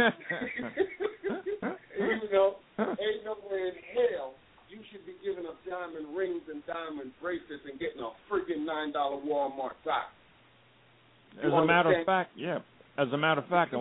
You know, ain't no way in hell you should be giving up diamond rings and diamond bracelets and getting a freaking $9 Walmart sock. As a matter of fact, As a matter of fact, the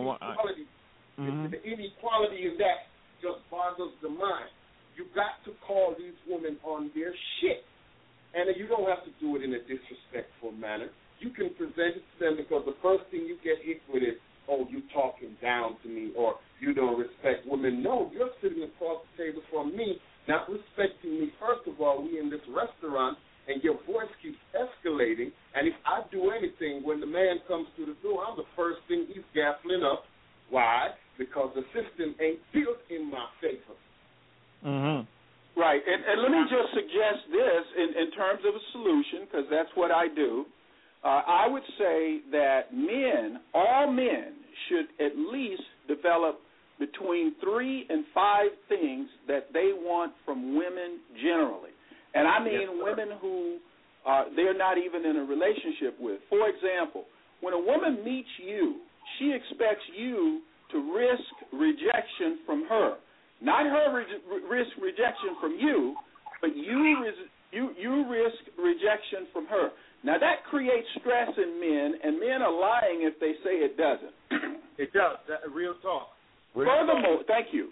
inequality in that just boggles the mind. You got to call these women on their shit. And you don't have to do it in a disrespectful manner. You can present it to them because the first thing you get hit with is, oh, you talking down to me or you don't respect women. No, you're sitting across the table from me, not respecting me. First of all, we in this restaurant and your voice keeps escalating. And if I do anything, when the man comes through the door, I'm the first thing he's gaffling up. Why? Because the system ain't built in my favor. Mm-hmm. Right, and let me just suggest this in terms of a solution, because that's what I do. I would say that all men, should at least develop between 3 and 5 things that they want from women generally. And I mean women who they're not even in a relationship with. For example, when a woman meets you, she expects you to risk rejection from her. Not her risk rejection from you, but you risk rejection from her. Now, that creates stress in men, and men are lying if they say it doesn't. It does. Real talk. Furthermore, thank you.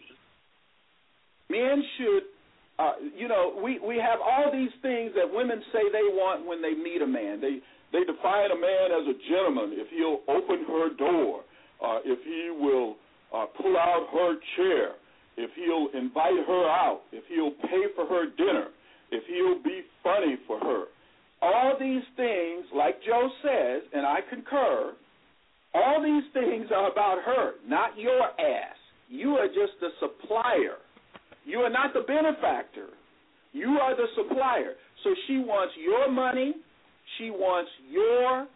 Men should, we have all these things that women say they want when they meet a man. They define a man as a gentleman if he'll open her door, if he will pull out her chair, if he'll invite her out, if he'll pay for her dinner, if he'll be funny for her. All these things, like Joe says, and I concur, all these things are about her, not your ass. You are just the supplier. You are not the benefactor. You are the supplier. So she wants your money. She wants your,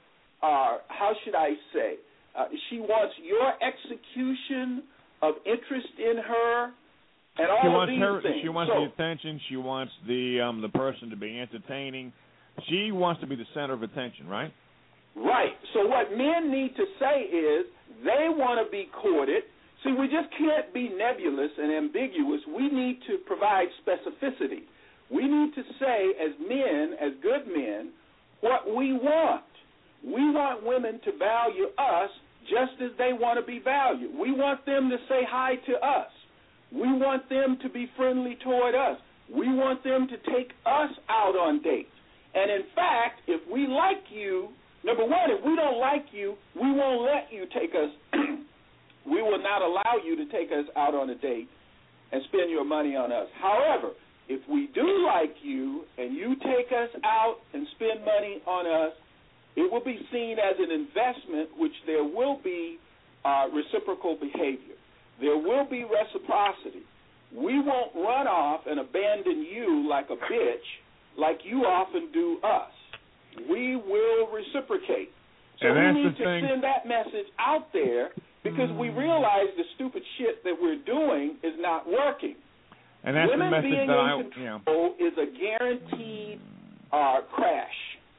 she wants your execution of interest in her, and all of these things. She wants the attention. She wants the person to be entertaining. She wants to be the center of attention, right? Right. So what men need to say is they want to be courted. See, we just can't be nebulous and ambiguous. We need to provide specificity. We need to say, as men, as good men, what we want. We want women to value us just as they want to be valued. We want them to say hi to us. We want them to be friendly toward us. We want them to take us out on dates. And, in fact, if we like you, number one, if we don't like you, we won't let you take us. We will not allow you to take us out on a date and spend your money on us. However, if we do like you and you take us out and spend money on us, it will be seen as an investment, which there will be reciprocal behavior. There will be reciprocity. We won't run off and abandon you like a bitch like you often do us. We will reciprocate. So we need to send that message out there because we realize the stupid shit that we're doing is not working. And that's Women the message being that in control is a guaranteed crash.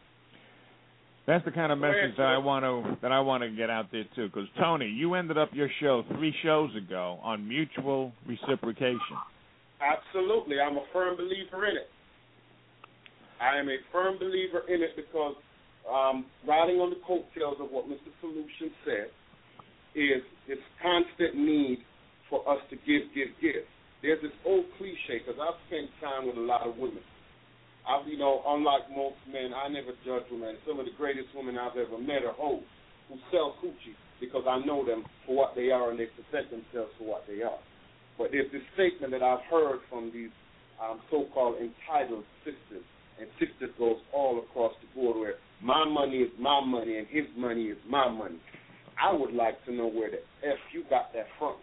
That's the kind of message that I want to get out there too. Because Tony, you ended up your show 3 shows ago on mutual reciprocation. Absolutely, I'm a firm believer in it. I am a firm believer in it because riding on the coattails of what Mr. Solution said is this constant need for us to give. There's this old cliche, because I've spent time with a lot of women. Unlike most men, I never judge women. Some of the greatest women I've ever met are hoes who sell coochie because I know them for what they are and they present themselves for what they are. But there's this statement that I've heard from these so-called entitled sisters, and sisters goes all across the board where my money is my money and his money is my money. I would like to know where the F you got that from.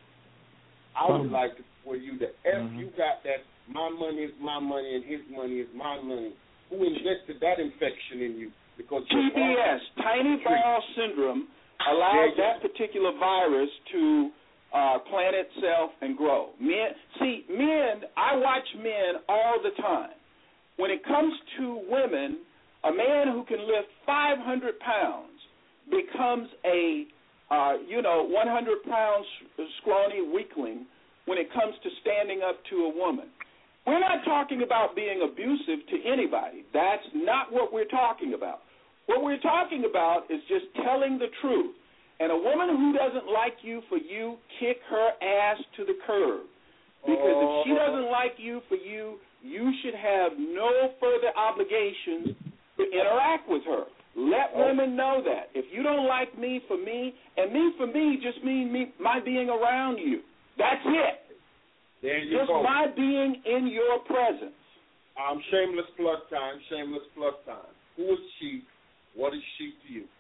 I would like to for you the F you got that my money is my money and his money is my money. Who injected that infection in you? Because TBS, tiny bowel syndrome, allows that particular virus to plant itself and grow. Men, I watch men all the time. When it comes to women, a man who can lift 500 pounds becomes a 100-pound scrawny weakling when it comes to standing up to a woman. We're not talking about being abusive to anybody. That's not what we're talking about. What we're talking about is just telling the truth. And a woman who doesn't like you for you, kick her ass to the curb. Because if she doesn't like you for you, you should have no further obligations to interact with her. Let women know that. If you don't like me for me, and me for me just means my being around you. That's it. There you just go. My being in your presence. Shameless plug time. Who is she? What is she to you?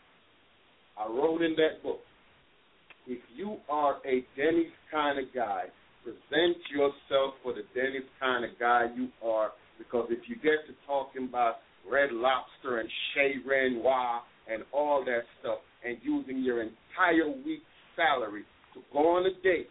I wrote in that book, if you are a Denny's kind of guy, present yourself for the Denny's kind of guy you are, because if you get to talking about Red Lobster and Chez Renoir and all that stuff and using your entire week's salary to go on a date,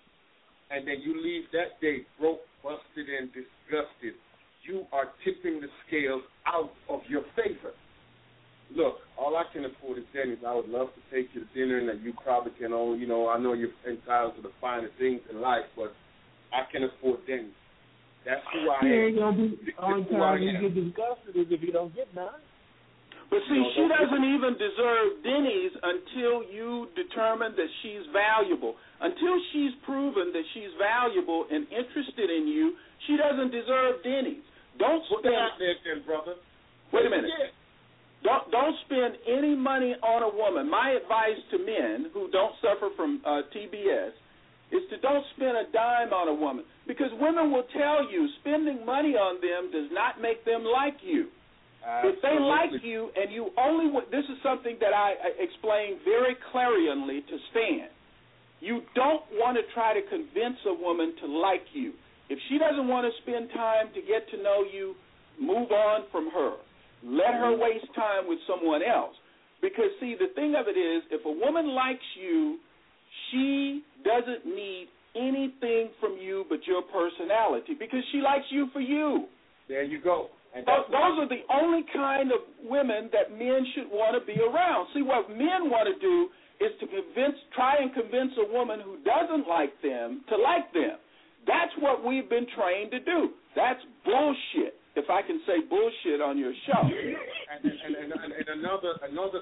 and then you leave that date broke, busted, and disgusted, you are tipping the scales out of your favor. Look, all I can afford is Denny's. I would love to take you to dinner, and that you probably can only, I know you're entitled to the finer things in life, but I can afford Denny's. That's who I am. You ain't going to be on time when you get disgusted is if you don't get none. But see, she doesn't even deserve Denny's until you determine that she's valuable. Until she's proven that she's valuable and interested in you, she doesn't deserve Denny's. Don't spend. Brother. Wait a minute. Don't spend any money on a woman. My advice to men who don't suffer from TBS is to don't spend a dime on a woman, because women will tell you spending money on them does not make them like you. If they like you and you only this is something that I explain very clarionly to Stan. You don't want to try to convince a woman to like you. If she doesn't want to spend time to get to know you, move on from her. Let her waste time with someone else. Because, see, the thing of it is, if a woman likes you, she doesn't need anything from you but your personality, because she likes you for you. There you go. And those are the only kind of women that men should want to be around. See, what men want to do is to try and convince a woman who doesn't like them to like them. That's what we've been trained to do. That's bullshit, if I can say bullshit on your show. And another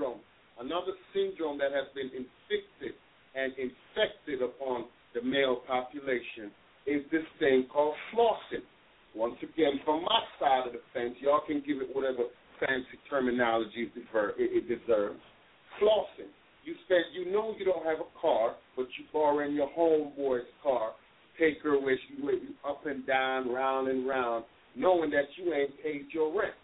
syndrome that has been inflicted and infected upon the male population is this thing called flossing. Once again, from my side of the fence, y'all can give it whatever fancy terminology it deserves. Flossing. You know you don't have a car, but you borrow in your homeboy's car, take her with you up and down, round and round, knowing that you ain't paid your rent.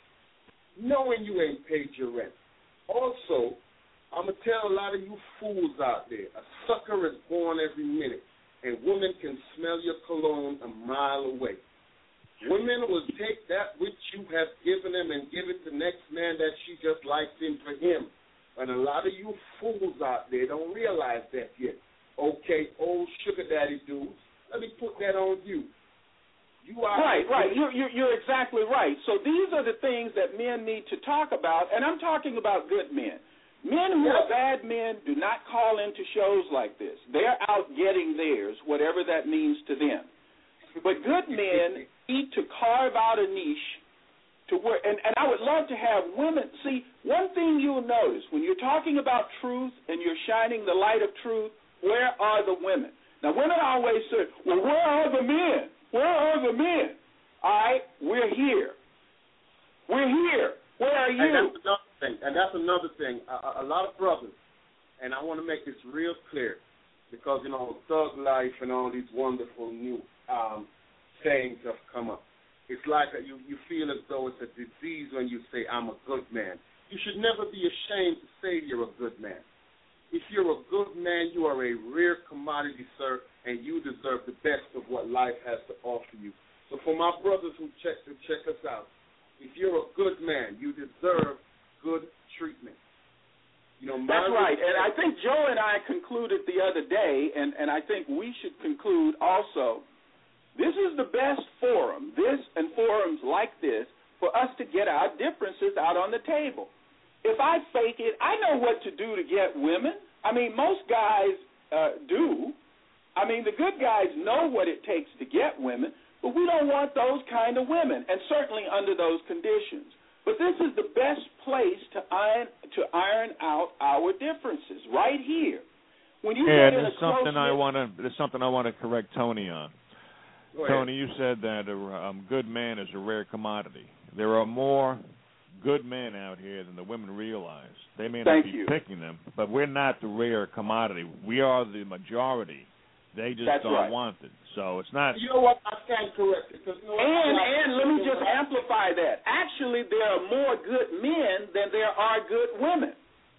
Also, I'm going to tell a lot of you fools out there, a sucker is born every minute, and women can smell your cologne a mile away. Women will take that which you have given them and give it to the next man that she just likes him for him. And a lot of you fools out there don't realize that yet. Okay, old sugar daddy dudes, let me put that on you. You are right. You're exactly right. So these are the things that men need to talk about, and I'm talking about good men. Men who are bad men do not call into shows like this. They're out getting theirs, whatever that means to them. But good men need to carve out a niche to where, and I would love to have women. See, one thing you'll notice when you're talking about truth and you're shining the light of truth, where are the women? Now, women always say, well, where are the men? Where are the men? All right, we're here. We're here. Where are you? And that's another thing. A lot of brothers, and I want to make this real clear, because, you know, Thug Life and all these wonderful new sayings have come up. It's like you feel as though it's a disease when you say, I'm a good man. You should never be ashamed to say you're a good man. If you're a good man, you are a rare commodity, sir, and you deserve the best of what life has to offer you. So for my brothers who check us out, if you're a good man, you deserve good treatment. You know, that's right. And I think Joe and I concluded the other day, and I think we should conclude also, this is the best forum, this and forums like this, for us to get our differences out on the table. If I fake it, I know what to do to get women. I mean, most guys do. I mean, the good guys know what it takes to get women, but we don't want those kind of women, and certainly under those conditions. But this is the best place to iron out our differences, right here. When you get in there's something I want to correct Tony on. Tony, you said that a good man is a rare commodity. There are more good men out here than the women realize. They may not be picking them, but we're not the rare commodity. We are the majority. They just don't want it. So it's not. You know what? I stand corrected. And let me just amplify that. Actually, there are more good men than there are good women.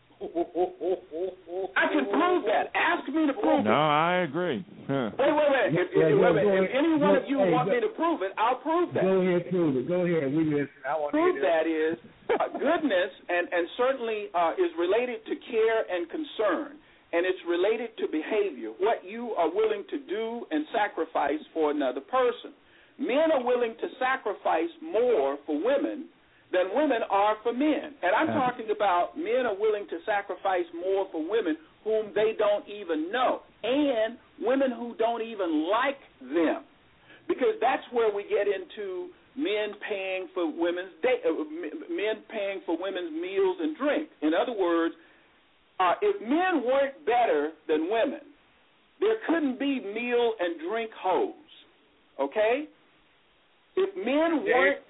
I can prove that. Ask me to prove it. No, I agree. Huh. Wait. If any one of you want me to prove it, I'll prove that. Go ahead, prove it. Go ahead. We listen. I want to prove that is goodness and certainly is related to care and concern. And it's related to behavior, what you are willing to do and sacrifice for another person. Men are willing to sacrifice more for women than women are for men. And I'm talking about men are willing to sacrifice more for women whom they don't even know, and women who don't even like them. Because that's where we get into men paying for women's meals and drink. In other words, if men weren't better than women, there couldn't be meal and drink hoes. Okay? If men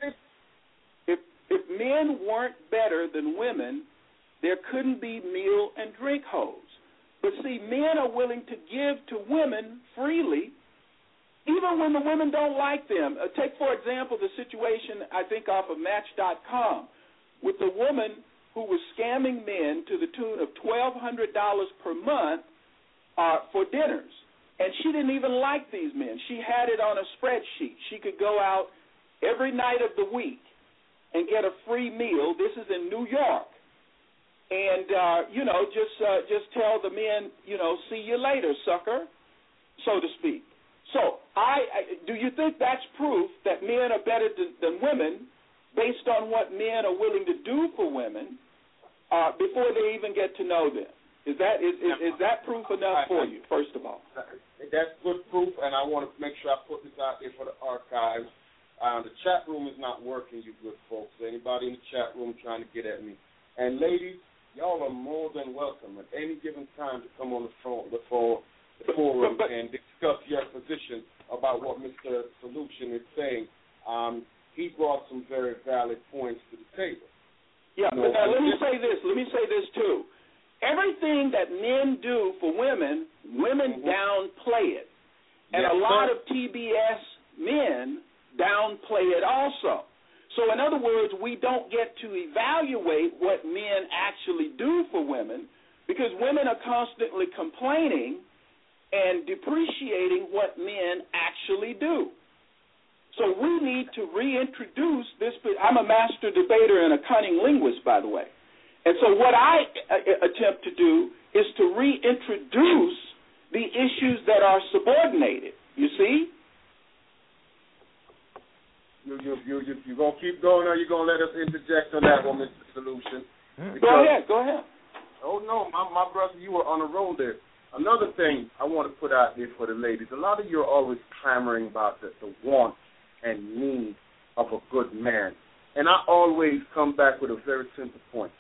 weren't better than women, there couldn't be meal and drink hoes. But see, men are willing to give to women freely, even when the women don't like them. Take, for example, the situation, I think, off of Match.com with the woman who was scamming men to the tune of $1,200 per month for dinners. And she didn't even like these men. She had it on a spreadsheet. She could go out every night of the week and get a free meal. This is in New York. And, just tell the men, see you later, sucker, so to speak. So do you think that's proof that men are better than women based on what men are willing to do for women before they even get to know them? Is that proof enough for you, first of all? That's good proof, and I want to make sure I put this out there for the archives. The chat room is not working, you good folks. Anybody in the chat room trying to get at me. And ladies, y'all are more than welcome at any given time to come on the forum and discuss your position about what Mr. Solution is saying. He brought some very valid points to the table. Yeah, but now let me say this too. Everything that men do for women, women downplay it. And a lot of TBS men downplay it also. So in other words, we don't get to evaluate what men actually do for women because women are constantly complaining and depreciating what men actually do. So we need to reintroduce this. I'm a master debater and a cunning linguist, by the way. And so what I attempt to do is to reintroduce the issues that are subordinated. You see? You gonna keep going, or you gonna let us interject on that one, Mr. Solution? Go ahead. Oh no, my brother, you were on a roll there. Another thing I want to put out there for the ladies: a lot of you are always clamoring about the want and need of a good man, and I always come back with a very simple point.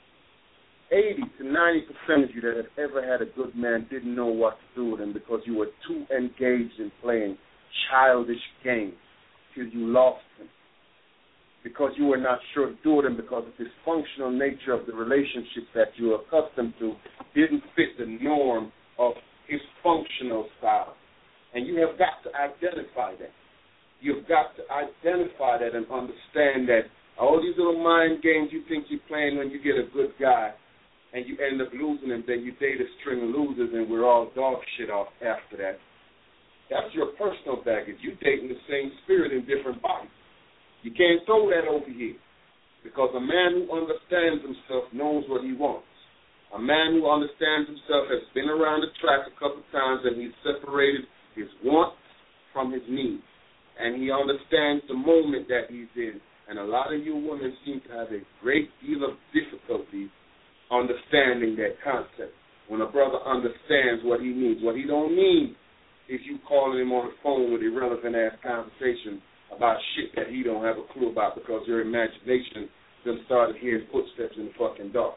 80 to 90% of you that have ever had a good man didn't know what to do with him because you were too engaged in playing childish games till you lost him. Because you were not sure to do with him because the dysfunctional nature of the relationship that you were accustomed to didn't fit the norm of his functional style. And you have got to identify that. You've got to identify that and understand that all these little mind games you think you're playing when you get a good guy and you end up losing him, then you date a string of losers and we're all dog shit off after that. That's your personal baggage. You're dating the same spirit in different bodies. You can't throw that over here because a man who understands himself knows what he wants. A man who understands himself has been around the track a couple times and he's separated his wants from his needs. And he understands the moment that he's in. And a lot of you women seem to have a great deal of difficulty understanding that concept. When a brother understands what he needs, what he don't need is you calling him on the phone with irrelevant-ass conversation about shit that he don't have a clue about because your imagination done started hearing footsteps in the fucking dark.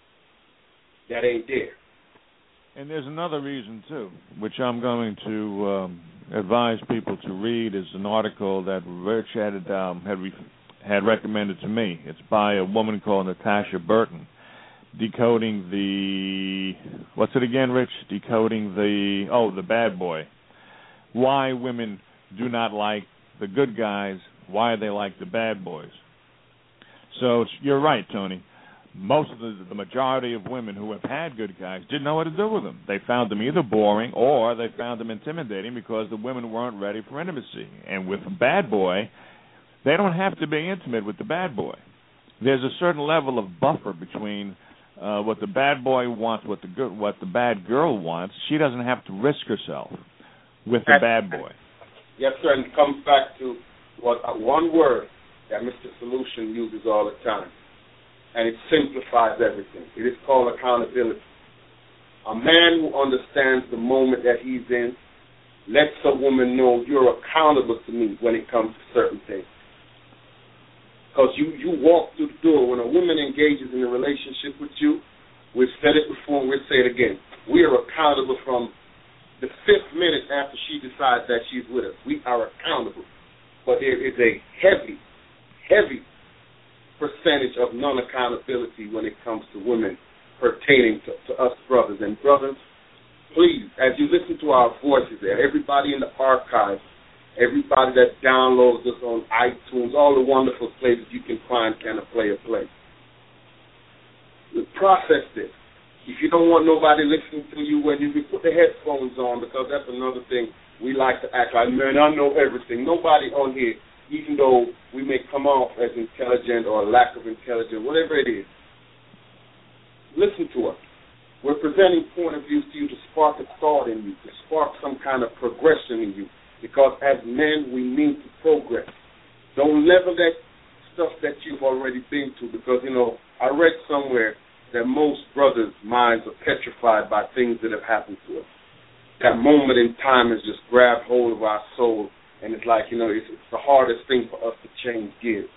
That ain't there. And there's another reason, too, which I'm going to advise people to read, is an article that Rich had recommended to me. It's by a woman called Natasha Burton, decoding the, what's it again, Rich? Decoding the bad boy. Why women do not like the good guys, why they like the bad boys. So you're right, Tony. Most of the majority of women who have had good guys didn't know what to do with them. They found them either boring or they found them intimidating because the women weren't ready for intimacy. And with a bad boy, they don't have to be intimate with the bad boy. There's a certain level of buffer between what the bad boy wants, what the bad girl wants. She doesn't have to risk herself with the bad boy. Yes, sir, and it comes back to one word that Mr. Solution uses all the time, and it simplifies everything. It is called accountability. A man who understands the moment that he's in lets a woman know you're accountable to me when it comes to certain things. Because you walk through the door. When a woman engages in a relationship with you, we've said it before and we'll say it again. We are accountable from the 5th minute after she decides that she's with us. We are accountable. But there is a heavy, heavy percentage of non-accountability when it comes to women pertaining to us brothers. And brothers, please, as you listen to our voices there, everybody in the archives, everybody that downloads us on iTunes, all the wonderful places you can find Can I Play a Play. Process this. If you don't want nobody listening to you, when you can put the headphones on, because that's another thing we like to act like, man, I know everything. Nobody on here, even though we may come off as intelligent or lack of intelligence, whatever it is, listen to us. We're presenting point of views to you to spark a thought in you, to spark some kind of progression in you. Because as men, we need to progress. Don't level that stuff that you've already been to. Because, I read somewhere that most brothers' minds are petrified by things that have happened to us. That moment in time has just grabbed hold of our soul. And it's like, it's the hardest thing for us to change gears.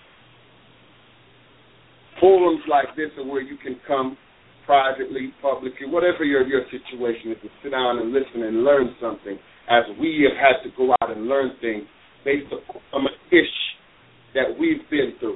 Forums like this are where you can come privately, publicly, whatever your situation is, to sit down and listen and learn something, as we have had to go out and learn things based upon some ish that we've been through.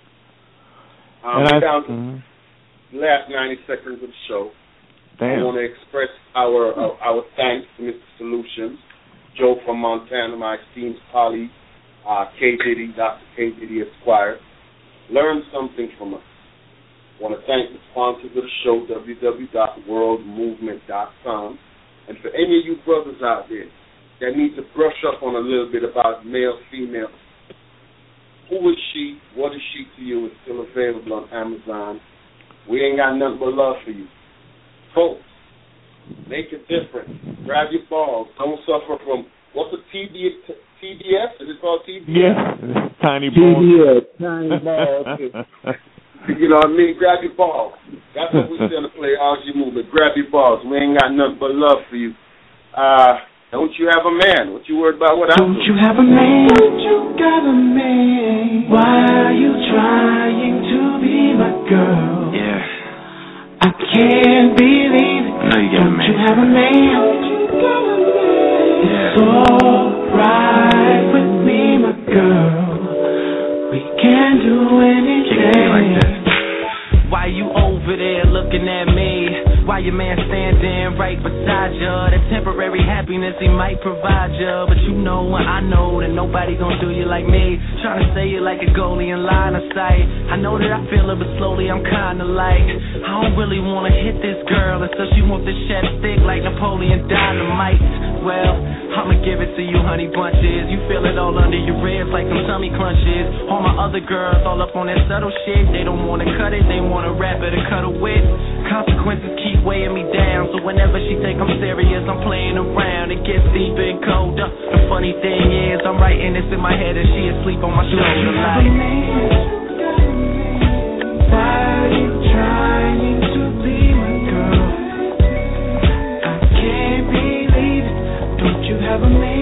Down to the last 90 seconds of the show. Damn. I want to express our thanks to Mr. Solutions, Joe from Montana, my esteemed colleague, K. Diddy, Dr. K. Diddy Esquire. Learn something from us. I want to thank the sponsors of the show, www.worldmovement.com. And for any of you brothers out there that need to brush up on a little bit about male, female, Who Is She, What Is She to You is still available on Amazon. We ain't got nothing but love for you. Folks, make it different. Grab your balls. Don't suffer from, what's the TDS? Is it called TDS? Yeah, tiny balls. TDS, tiny balls. You know what I mean? Grab your balls. That's what we say in the Playology movement. Grab your balls. We ain't got nothing but love for you. Don't you have a man? What you worried about? What I do? Don't you have a man? Don't you got a man? Why are you trying to be my girl? Yeah. I can't believe it. No, you got a man. Don't you have a man? Don't you got a man? Yeah. So ride with me, my girl. We can do anything. Like that. Why you over there looking at me? Why your man standing right beside you? That temporary happiness he might provide you, but you know what I know that nobody gonna do you like me. Trying to say you like a goalie in line of sight. I know that I feel it, but slowly I'm kinda like I don't really wanna hit this girl, and so she wants to shed stick like Napoleon Dynamite. Well, I'ma give it to you, honey bunches. You feel it all under your ribs like some tummy crunches. All my other girls all up on that subtle shit. They don't wanna cut it, they wanna wrap it or cut it with. Consequences keep weighing me down, so whenever she think I'm serious, I'm playing around. It gets deeper and colder. The funny thing is, I'm writing this in my head and she asleep on my shoulder. Like, why are you trying to be my girl? I can't believe it. Don't you have a man?